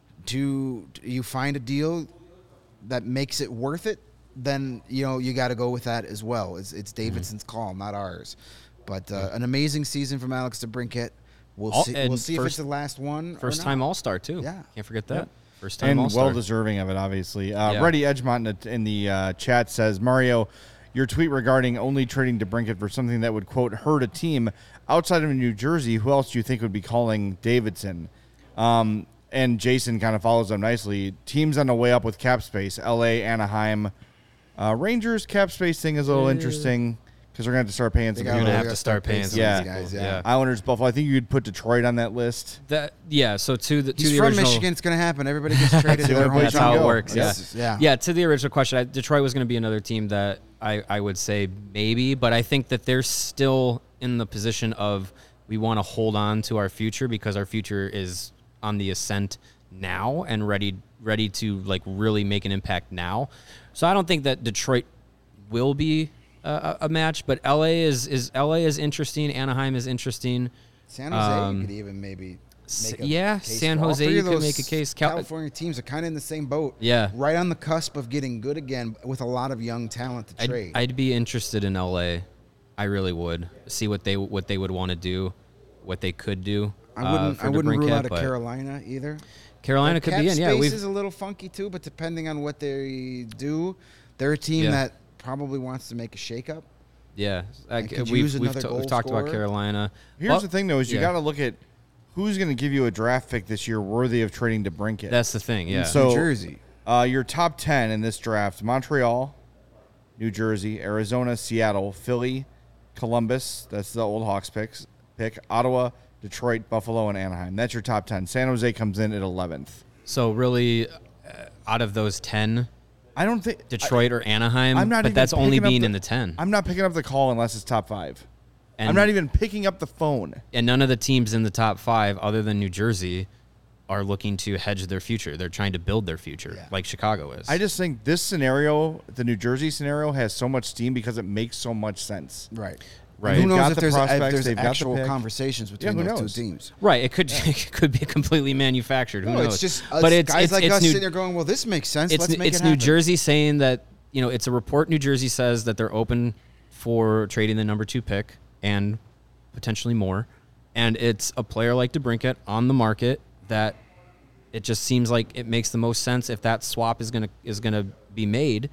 to you find a deal that makes it worth it, then you know you got to go with that as well. It's, it's Davidson's call, not ours. But uh, an amazing season from Alex DeBrincat. We'll All- see. and We'll see if first- it's the last one. First or time not. All Star too. Yeah. Can't forget that. Yep. First time and All Star. well deserving of it, obviously. Uh, Yeah. Reddy Edgemont in the, in the uh, chat says, Mario, your tweet regarding only trading DeBrincat for something that would, quote, hurt a team outside of New Jersey, who else do you think would be calling Davidson? Um, and Jason kind of follows up nicely. Teams on the way up with cap space, L A, Anaheim. Uh, Rangers cap space thing is a little interesting because they're going to have to start paying some gotta- You're gonna people. have gotta to start paying some some Yeah. of these guys. Yeah. Yeah. Islanders, Buffalo. I think you could put Detroit on that list. That yeah. So to the to He's the from original. Michigan. It's going to happen. Everybody gets traded to their That's That's hometown. how it go. works. Yeah. Yes, yeah. Yeah. To the original question, I, Detroit was going to be another team that I, I would say maybe, but I think that they're still in the position of we want to hold on to our future because our future is on the ascent now and ready ready to like really make an impact now. So I don't think that Detroit will be a, a match, but L A is is L A is interesting. Anaheim is interesting. San Jose Um, could even maybe S- make a yeah, case San for. All Jose three you of could those make a case. Cal- California teams are kind of in the same boat. Yeah. Right on the cusp of getting good again with a lot of young talent to I'd, trade. I'd be interested in L A. I really would see what they what they would want to do, what they could do. I wouldn't. uh, for I wouldn't rule DeBrincat, out of but Carolina either. Carolina Their could cap be in. Yeah, space we've is a little funky too, but depending on what they do, they're a team Yeah. that probably wants to make a shakeup. yeah. I, And could we've use we've, another ta- goal we've talked about scorer. Carolina. Here's Well, the thing, though, is you yeah. got to look at who's going to give you a draft pick this year worthy of trading DeBrincat. That's the thing. Yeah. So- New Jersey. Uh, your top ten in this draft: Montreal, New Jersey, Arizona, Seattle, Philly, Columbus. That's the old Hawks picks. Pick Ottawa, Detroit, Buffalo, and Anaheim. That's your top ten. San Jose comes in at eleventh. so really, uh, out of those ten, I don't think Detroit or Anaheim, I'm not but even that's only picking up being the- in the ten. I'm not picking up the call unless it's top five. And, I'm not even picking up the phone. and none of the teams in the top five, other than New Jersey, are looking to hedge their future. They're trying to build their future, Yeah. like Chicago is. I just think this scenario, the New Jersey scenario, has so much steam because it makes so much sense. Right. Right. And who They've knows got if the there's, if prospects, there's they've got the actual pick. conversations between Yeah, who those knows? two teams. Right. It could it could be completely manufactured. Who No, knows? it's just but us, it's guys it's, like it's us New, sitting there going, "Well, this makes sense. it's Let's make it's it New happen." Jersey saying that you know it's a report. New Jersey says that they're open for trading the number two pick and potentially more, and it's a player like DeBrincat on the market that it just seems like it makes the most sense if that swap is gonna is gonna be made.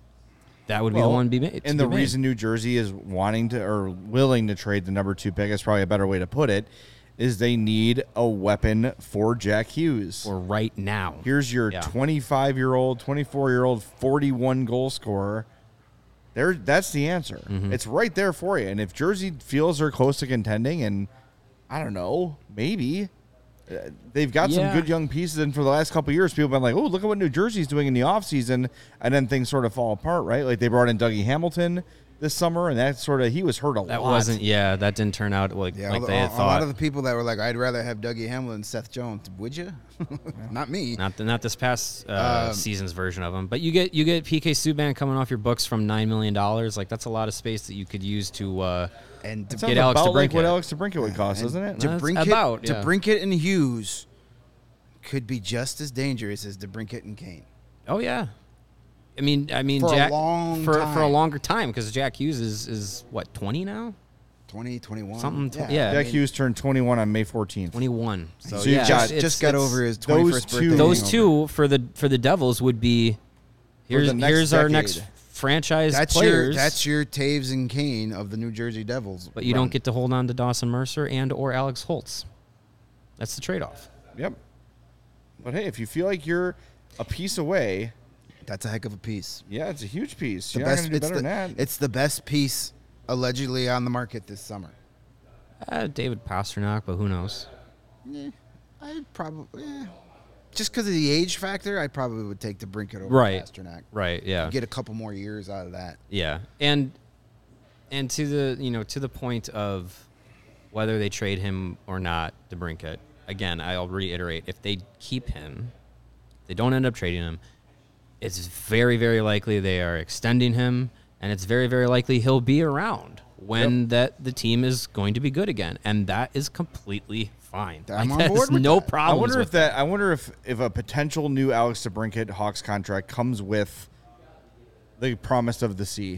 That would be the Well, one to be made. And to the be made. reason New Jersey is wanting to or willing to trade the number two pick, is probably a better way to put it, is they need a weapon for Jack Hughes. or right now. Here's your Yeah. twenty-five-year-old, twenty-four-year-old, forty-one goal scorer. There, that's the answer. Mm-hmm. It's right there for you. And if Jersey feels they're close to contending, and I don't know, maybe uh, they've got some Yeah. good young pieces. And for the last couple of years, people have been like, "Oh, look at what New Jersey's doing in the offseason," and then things sort of fall apart, right? Like they brought in Dougie Hamilton this summer, and that sort of he was hurt a That lot. wasn't. Yeah, that didn't turn out like Yeah, like a, they had a thought. lot of the people that were like, "I'd rather have Dougie Hamilton than Seth Jones." Would you? Not me. Not the, not this past uh, Um, season's version of him, but you get you get P K Subban coming off your books from nine million dollars. Like that's a lot of space that you could use to. Uh, And It De- sounds Get Alex about like DeBrincat. what Alex DeBrincat would cost, and doesn't it? That's DeBrincat, about, yeah. DeBrincat and Hughes could be just as dangerous as DeBrincat and Kane. oh yeah, I mean I mean For a Jack long for for a time. longer time because Jack Hughes is is what twenty now. twenty, twenty-one. Something, tw- yeah. Jack Hughes turned twenty-one on May fourteenth. twenty-one. So, So you've yeah, got- it's- just it's- got it's- over his those twenty-first two- birthday. Those hangover. two for the for the Devils would be here's the next here's our decade. next franchise That's players. your that's your Taves and Kane of the New Jersey Devils. but you run. don't get to hold on to Dawson Mercer and or Alex Holtz. That's the trade-off. Yep. But hey, if you feel like you're a piece away, That's a heck of a piece. yeah, it's a huge piece. The You're not best. going to do It's better the, than that. it's the best piece allegedly on the market this summer. Uh, David Pasternak, but who knows? Yeah, I'd probably eh. just because of the age factor, I probably would take the Brinket over Right. Pasternak. Right. Yeah. Get a couple more years out of that. Yeah, and and to the you know to the point of whether they trade him or not, DeBrincat. Again, I'll reiterate: if they keep him, they don't end up trading him. It's very very likely they are extending him, and it's very very likely he'll be around when that the team is going to be good again, and that is completely fine. I'm on Like, board there's with no that. I problem. wonder if that. I wonder if if a potential new Alex DeBrincat Hawks contract comes with the promise of the sea.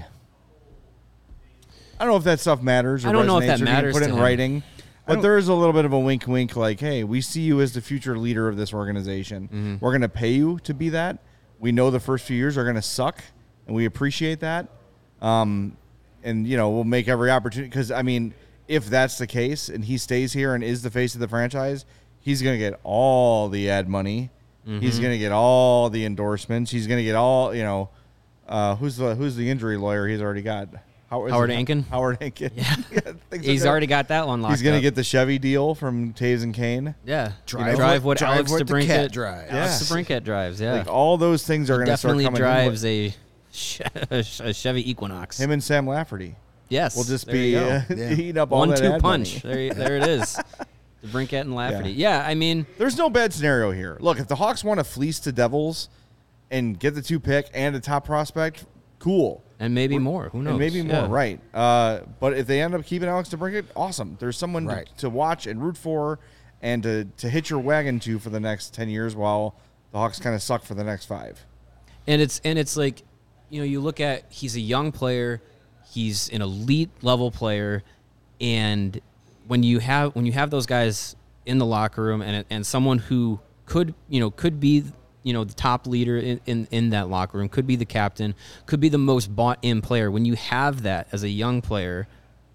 I don't know if that stuff matters. Or I don't know if resonates that or you can matters Put it to in him. writing, I but don't- there is a little bit of a wink, wink. Like, hey, we see you as the future leader of this organization. Mm-hmm. We're going to pay you to be that. We know the first few years are going to suck, and we appreciate that. Um, and you know, we'll make every opportunity because I mean, if that's the case, and he stays here and is the face of the franchise, he's going to get all the ad money. Mm-hmm. He's going to get all the endorsements. He's going to get all you know. Uh, who's the who's the injury lawyer? He's already got Howard, is Howard it Ankin? Howard Ankin. Yeah. things he's like already got that one that. locked He's going to up. get the Chevy deal from Taves and Kane. yeah Drive drive what- what drive Alex what the DeBrincat cat drives. Alex Yeah. DeBrincat drives. Yeah, Like all those things are going to start definitely coming. drives in. a, Che- a Chevy Equinox. Him and Sam Lafferty. yes, We'll just there be you go. uh, Yeah. eating up all one that two ad punch. money. There, you- there it is. DeBrincat and Lafferty. Yeah. I mean, There's no bad scenario here. Look, if the Hawks want to fleece the Devils and get the two pick and a top prospect, cool. and maybe more. Who knows? And maybe more, Yeah. right. Uh, but if they end up keeping Alex DeBrincat, awesome. There's someone Right. to, to watch and root for and to, to hitch your wagon to for the next ten years while the Hawks kind of suck for the next five. And it's and it's like, you know, you look at he's a young player, he's an elite level player, and when you have when you have those guys in the locker room and and someone who could you know could be you know the top leader in, in, in that locker room, could be the captain, could be the most bought in player. When you have that as a young player,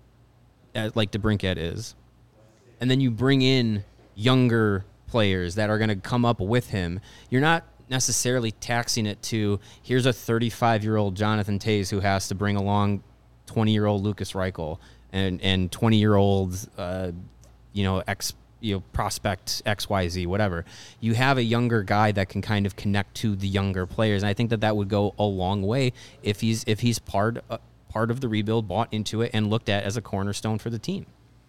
uh, like DeBrincat is, and then you bring in younger players that are going to come up with him, you're not necessarily taxing it to here's a thirty-five-year-old Jonathan Tays who has to bring along twenty-year-old Lucas Reichel and and twenty-year-old uh, you know ex you know prospect X Y Z whatever. You have a younger guy that can kind of connect to the younger players, and I think that that would go a long way if he's if he's part uh, part of the rebuild, bought into it, and looked at as a cornerstone for the team.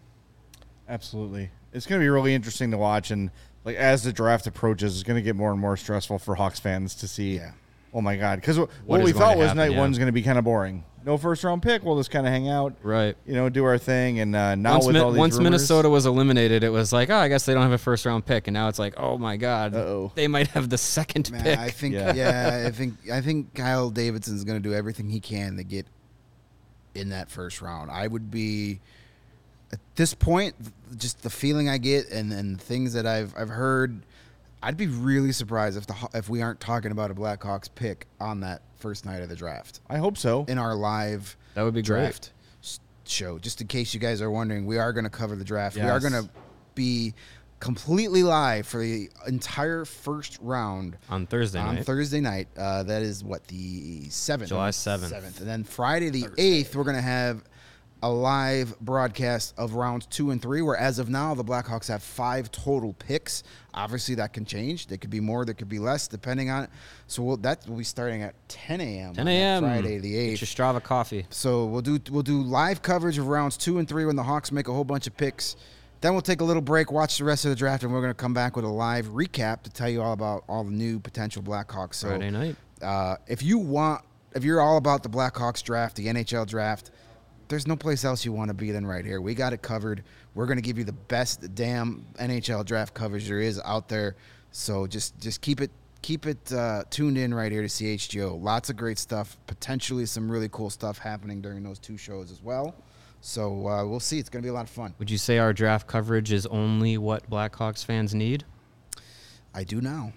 Absolutely. It's going to be really interesting to watch. And like as the draft approaches, it's going to get more and more stressful for Hawks fans to see. Yeah. Oh, my God. Because what, What is we going thought to was happen, night yeah. one's going to be kind of boring. No first round pick. We'll just kind of hang out. Right. You know, do our thing. And uh, now Once, with Mi- all these once rumors, Minnesota was eliminated, it was like, oh, I guess they don't have a first round pick, and now it's like, oh my God, Uh-oh. they might have the second Man, pick. I think Yeah. yeah. I think I think Kyle Davidson's going to do everything he can to get in that first round. I would be at this point, just the feeling I get and and things that I've I've heard, I'd be really surprised if the Haw- if we aren't talking about a Blackhawks pick on that first night of the draft I hope so. in our live That would be great. draft s- show. Just in case you guys are wondering, we are going to cover the draft. We are Yes. going to be completely live for the entire first round on Thursday on night. Thursday night. Uh, that is what, the seventh, July seventh. seventh, and then Friday the eighth, we're gonna have a live broadcast of rounds two and three. Where as of now, the Blackhawks have five total picks. Obviously, that can change. There could be more. There could be less, depending on it. So we'll, that will be starting at ten a.m. ten on a.m. Friday the Get eighth. your Strava coffee. So we'll do we'll do live coverage of rounds two and three when the Hawks make a whole bunch of picks. Then we'll take a little break, watch the rest of the draft, and we're going to come back with a live recap to tell you all about all the new potential Blackhawks. So Friday night. uh, if you want, if you're all about the Blackhawks draft, the N H L draft, there's no place else you want to be than right here. We got it covered. We're going to give you the best damn N H L draft coverage there is out there. So just just keep it keep it uh, tuned in right here to C H G O. Lots of great stuff. Potentially some really cool stuff happening during those two shows as well. So uh, we'll see. It's going to be a lot of fun. Would you say our draft coverage is only what Blackhawks fans need? I do now.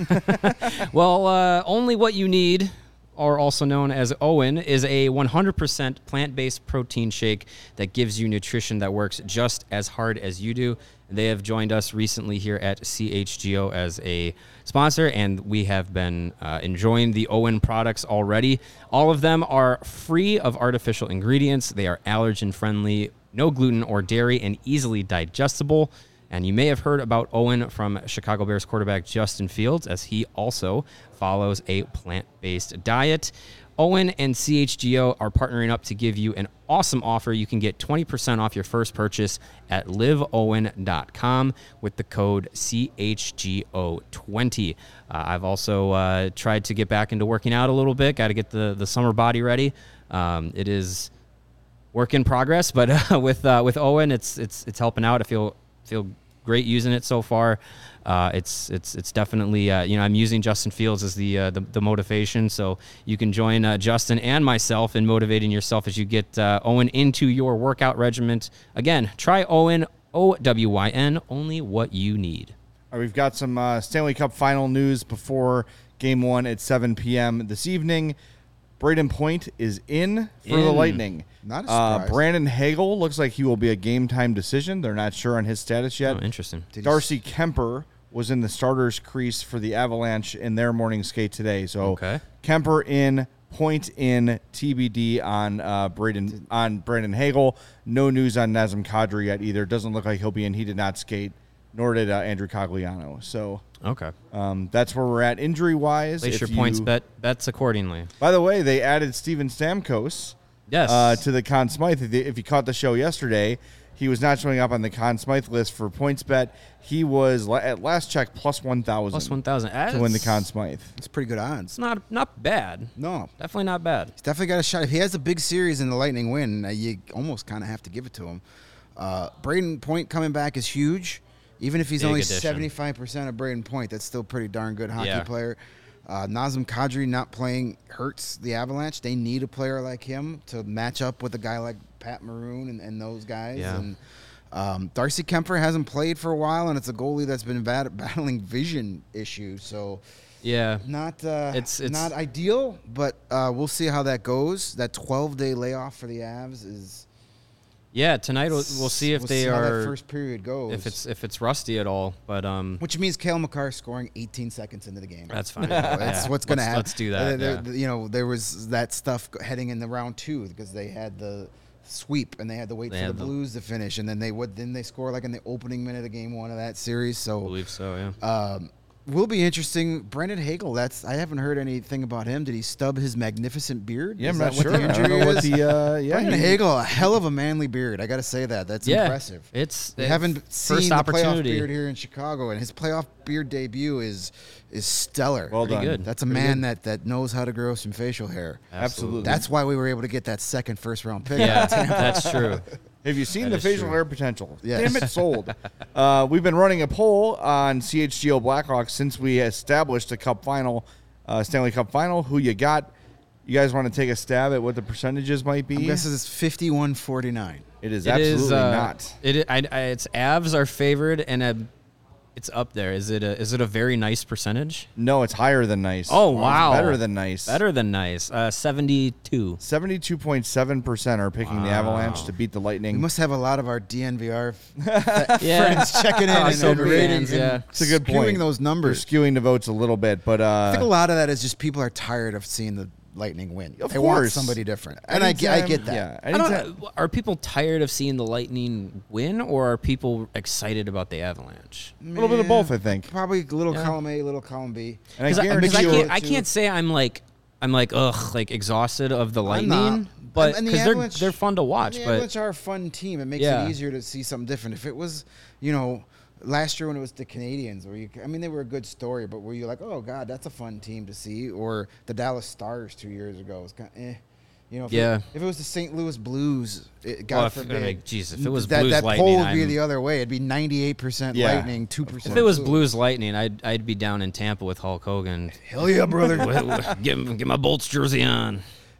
Well, uh, only what you need, or also known as Owen, is a one hundred percent plant-based protein shake that gives you nutrition that works just as hard as you do. They have joined us recently here at C H G O as a sponsor, and we have been uh, enjoying the Owen products already. All of them are free of artificial ingredients. They are allergen-friendly, no gluten or dairy, and easily digestible. And you may have heard about Owen from Chicago Bears quarterback Justin Fields, as he also follows a plant-based diet. Owen and C H G O are partnering up to give you an awesome offer. You can get twenty percent off your first purchase at live owen dot com with the code C H G O twenty. Uh, I've also uh, tried to get back into working out a little bit. Got to get the, the summer body ready. Um, it is work in progress, but uh, with uh, with Owen, it's it's it's helping out. I feel feel great using it so far. Uh, it's it's it's definitely uh, you know I'm using Justin Fields as the uh, the, the motivation, so you can join uh, Justin and myself in motivating yourself as you get uh, Owen into your workout regimen. Again, try Owen, O W Y N, only what you need. All right, we've got some uh, Stanley Cup final news before Game One at seven p.m. this evening. Braden Point is in for In. the Lightning. Not a uh, surprise. Brandon Hagel looks like he will be a game time decision. They're not sure on his status yet. Oh, interesting. Did he Darcy Kemper was in the starters crease for the Avalanche in their morning skate today. So Okay. Kemper in, Point in, T B D on uh, Braden on Brandon Hagel. No news on Nazem Kadri yet either. Doesn't look like he'll be in. He did not skate, nor did uh, Andrew Cogliano. So Okay. um, that's where we're at injury wise. Place your points bet bets accordingly. By the way, they added Steven Stamkos Yes. uh, to the Conn Smythe. If you- If you caught the show yesterday, he was not showing up on the Conn Smythe list for points bet. He was la- at last check plus one thousand Plus one thousand. to win the Conn Smythe. It's pretty good odds. It's not not bad. No. Definitely not bad. He's definitely got a shot. If he has a big series in the Lightning win, uh, you almost kind of have to give it to him. Uh, Braden Point coming back is huge. Even if he's Big only addition. seventy-five percent of Braden Point, that's still pretty darn good hockey Yeah. player. Uh, Nazem Kadri not playing hurts the Avalanche. They need a player like him to match up with a guy like Pat Maroon and, and those guys. Yeah. And um, Darcy Kemper hasn't played for a while, and it's a goalie that's been bat- battling vision issues. So Yeah. not uh, It's- it's- not ideal, but uh, we'll see how that goes. That twelve-day layoff for the Avs is. Yeah. Tonight we'll, we'll see if we'll they see how are that first period goes. if it's if it's rusty at all. But um, Which means Cale Makar scoring eighteen seconds into the game. that's fine. That's Yeah. what's going to Let's- happen. Let's do that. Uh, there- yeah. there- You know, there was that stuff go- heading in the round two because they had the sweep and they had to wait They for the had the- Blues to finish, and then they would then they score like in the opening minute of game one of that series. I So believe so. Yeah. um, will be interesting. Brendan Hagel. That's I haven't heard anything about him. Did he stub his magnificent beard? Yeah, Is I'm that not what sure. the I don't injury know what is? the uh, yeah. Brendan he- Hagel, a hell of a manly beard. I got to say that. That's yeah. impressive. It's We it- haven't first seen the playoff opportunity. beard here in Chicago, and his playoff beard debut is is stellar. Well Pretty done. good. That's a Pretty man good. that, that knows how to grow some facial hair. Absolutely. That's why we were able to get that second first round pick. Yeah, that's true. Have you seen That the is facial true. hair potential? Yes. Damn it, sold. uh, we've been running a poll on C H G O Blackhawks since we established a Cup final, uh, Stanley Cup final. Who you got? You guys want to take a stab at what the percentages might be? I'm guessing it's fifty-one forty-nine. It is It absolutely is uh, not. It I, I, it's Avs are favored and a, it's up there. Is it a is it a very nice percentage? No, it's higher than nice. Oh It's wow, better than nice. Better than nice. Uh, seventy-two. Seventy-two point seven percent are picking the Avalanche to beat the We Lightning. must have a lot of our D N V R f- Yeah. friends checking in Oh, and, Silver and rating fans, and yeah. It's a good skewing point. those They're numbers. skewing the votes a little bit, but uh, I think a lot of that is just people are tired of seeing the Lightning win. Of they want course. somebody different, and I, get- I anytime- get that. Yeah, I don't anytime- know, are people tired of seeing the Lightning win, or are people excited about the Avalanche? a little bit of both, I think. Probably a little Yeah. column A, little column B. And I Because I, guarantee because I you, can't, I can't say I'm like I'm like ugh like exhausted of the I'm Lightning, not. but And the because they're Avalanche- they're fun to watch. The But Avalanche are a fun team. It makes Yeah. it easier to see something different. If it was, you know, last year when it was the Canadians, where you, I mean, they were a good story, but were you like, oh god, that's a fun team to see? Or the Dallas Stars two years ago was kind of, eh. You know, if Yeah. It, if it was the Saint Louis Blues, it, God Well, if- forbid. I mean, geez, if it was that, Blues that Lightning, poll would be I'm- the other way. It'd be ninety-eight percent Yeah. Lightning, two percent. if it was Blues Lightning, I'd I'd be down in Tampa with Hulk Hogan. hell yeah, brother. get, get my Bolts jersey on.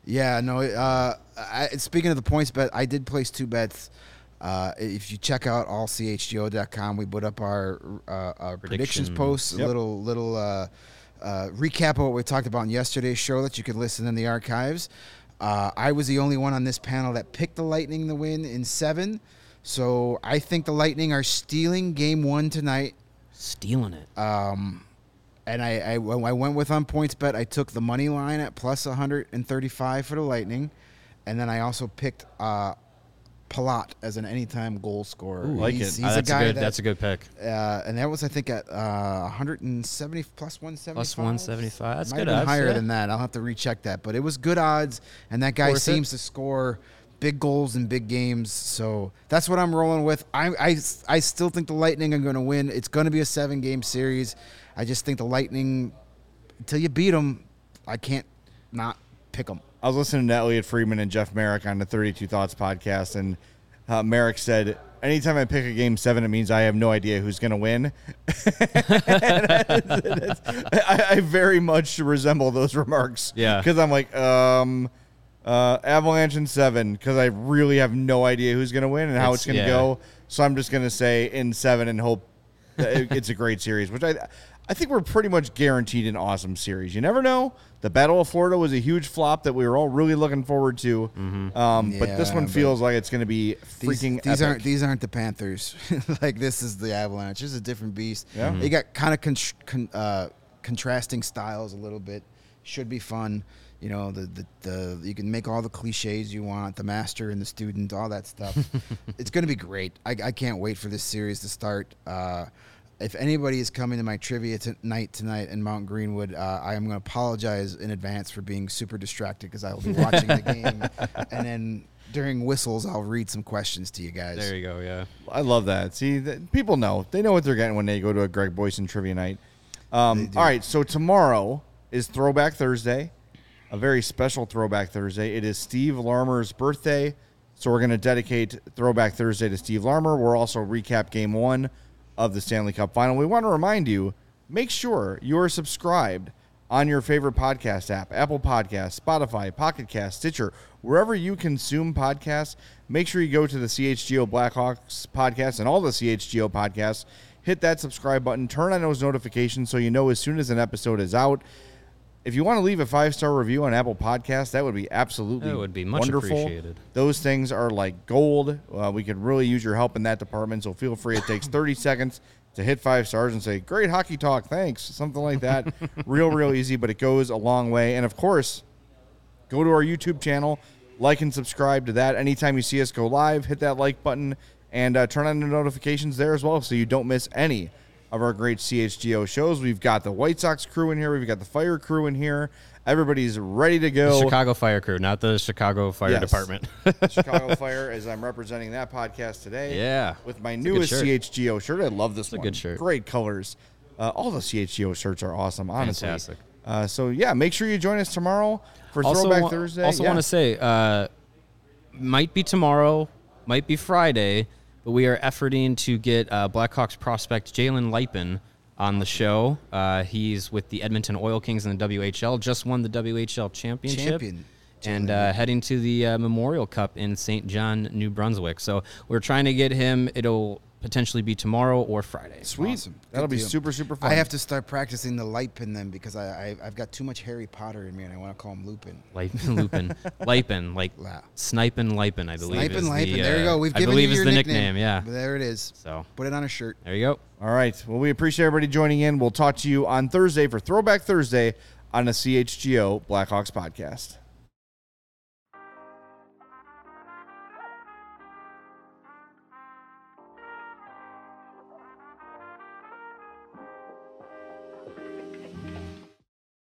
Yeah, no. Uh, I, speaking of the points bet, I did place two bets. Uh, if you check out all c h g o dot com, we put up our, uh, our predictions Prediction. posts, a Yep. little little uh, uh, recap of what we talked about in yesterday's show that you could listen in the archives. Uh, I was the only one on this panel that picked the Lightning to win in seven. So I think the Lightning are stealing game one tonight. Stealing it. Um, and I, I, I went with on points bet. I took the money line at plus one hundred thirty-five for the Lightning. And then I also picked uh, Palat as an anytime goal scorer. Ooh, like he's, it. He's Uh, a that's a guy good. that, That's a good pick. uh, and that was, I think, at uh, one hundred seventy plus one seventy-five. Plus one seventy-five. That's Might good have been odds, higher yeah. than that. I'll have to recheck that. But it was good odds, and that guy Worth it. seems to score big goals in big games. So that's what I'm rolling with. I, I, I still think the Lightning are going to win. It's going to be a seven-game series. I just think the Lightning, until you beat them, I can't not pick them. I was listening to Elliot Friedman and Jeff Merrick on the thirty-two Thoughts podcast, and uh, Merrick said, anytime I pick a game seven, it means I have no idea who's going to win. I, I very much resemble those remarks. Yeah. Because I'm like, um, uh, Avalanche in seven, because I really have no idea who's going to win and how It's- it's, going to yeah. go. So I'm just going to say in seven and hope that it, it's a great series, which I I think we're pretty much guaranteed an awesome series. You never know. The Battle of Florida was a huge flop that we were all really looking forward to. Mm-hmm. Um, but this Yeah, one but feels like it's going to be These, freaking these epic. aren't these aren't the Panthers. Like, this is the Avalanche. This is a different beast. Yeah. Mm-hmm. They got kind of con- con- uh, contrasting styles a little bit. Should be fun. You know, the, the the you can make all the cliches you want, the master and the student, all that stuff. It's going to be great. I, I can't wait for this series to start. Uh, if anybody is coming to my trivia tonight tonight in Mount Greenwood, uh, I am going to apologize in advance for being super distracted because I will be watching the game, and then during whistles, I'll read some questions to you guys. There you go. Yeah. I love that. See, th- people know. They know what they're getting when they go to a Greg Boyson trivia night. Um, all right, so tomorrow is Throwback Thursday, a very special Throwback Thursday. It is Steve Larmer's birthday, so we're going to dedicate Throwback Thursday to Steve Larmer. We'll also recap Game one of the Stanley Cup Final. We want to remind you, make sure you are subscribed on your favorite podcast app, Apple Podcasts, Spotify, Pocket Cast, Stitcher, wherever you consume podcasts. Make sure you go to the C H G O Blackhawks podcast and all the C H G O podcasts. Hit that subscribe button. Turn on those notifications so you know as soon as an episode is out. If you want to leave a five-star review on Apple Podcasts, that would be absolutely That would be much wonderful. appreciated. Those things are like gold. Uh, we could really use your help in that department, so feel free. It takes thirty seconds to hit five stars and say, great hockey talk, thanks, something like that. real, real easy, but it goes a long way. And, of course, go to our YouTube channel, like and subscribe to that. Anytime you see us go live, hit that like button, and uh, turn on the notifications there as well so you don't miss any of our great C H G O shows. We've got the White Sox crew in here. We've got the Fire crew in here. Everybody's ready to go. The Chicago Fire Crew, not the Chicago Fire Yes. Department. Chicago Fire, as I'm representing that podcast today. Yeah. With my It's a good newest shirt. C H G O shirt. I love this a one. good shirt. Great colors. Uh, all the C H G O shirts are awesome, honestly. Fantastic. Uh, so, yeah, make sure you join us tomorrow for also, Throwback wa- Thursday. Also Yeah. want to say, uh, might be tomorrow, might be Friday, but we are efforting to get uh, Blackhawks prospect Jalen Lipin on the show. Uh, he's with the Edmonton Oil Kings in the W H L, just won the W H L championship. Champion. And uh, heading to the uh, Memorial Cup in Saint John, New Brunswick. So we're trying to get him. It'll potentially be tomorrow or Friday. Sweet. Awesome. That'll Good be deal. super, super fun. I have to start practicing the light pin then because I, I I've got too much Harry Potter in me and I want to call him Lupin. Lipin, Lupin, Lipin, like Wow. Snipin' Lipin, I believe. Sniping is Lipin. the, There you uh, go. We've I given believe you is your the nickname. nickname. Yeah. There it is. So Put it on a shirt. there you go. All right. Well, we appreciate everybody joining in. We'll talk to you on Thursday for Throwback Thursday on the C H G O Blackhawks podcast.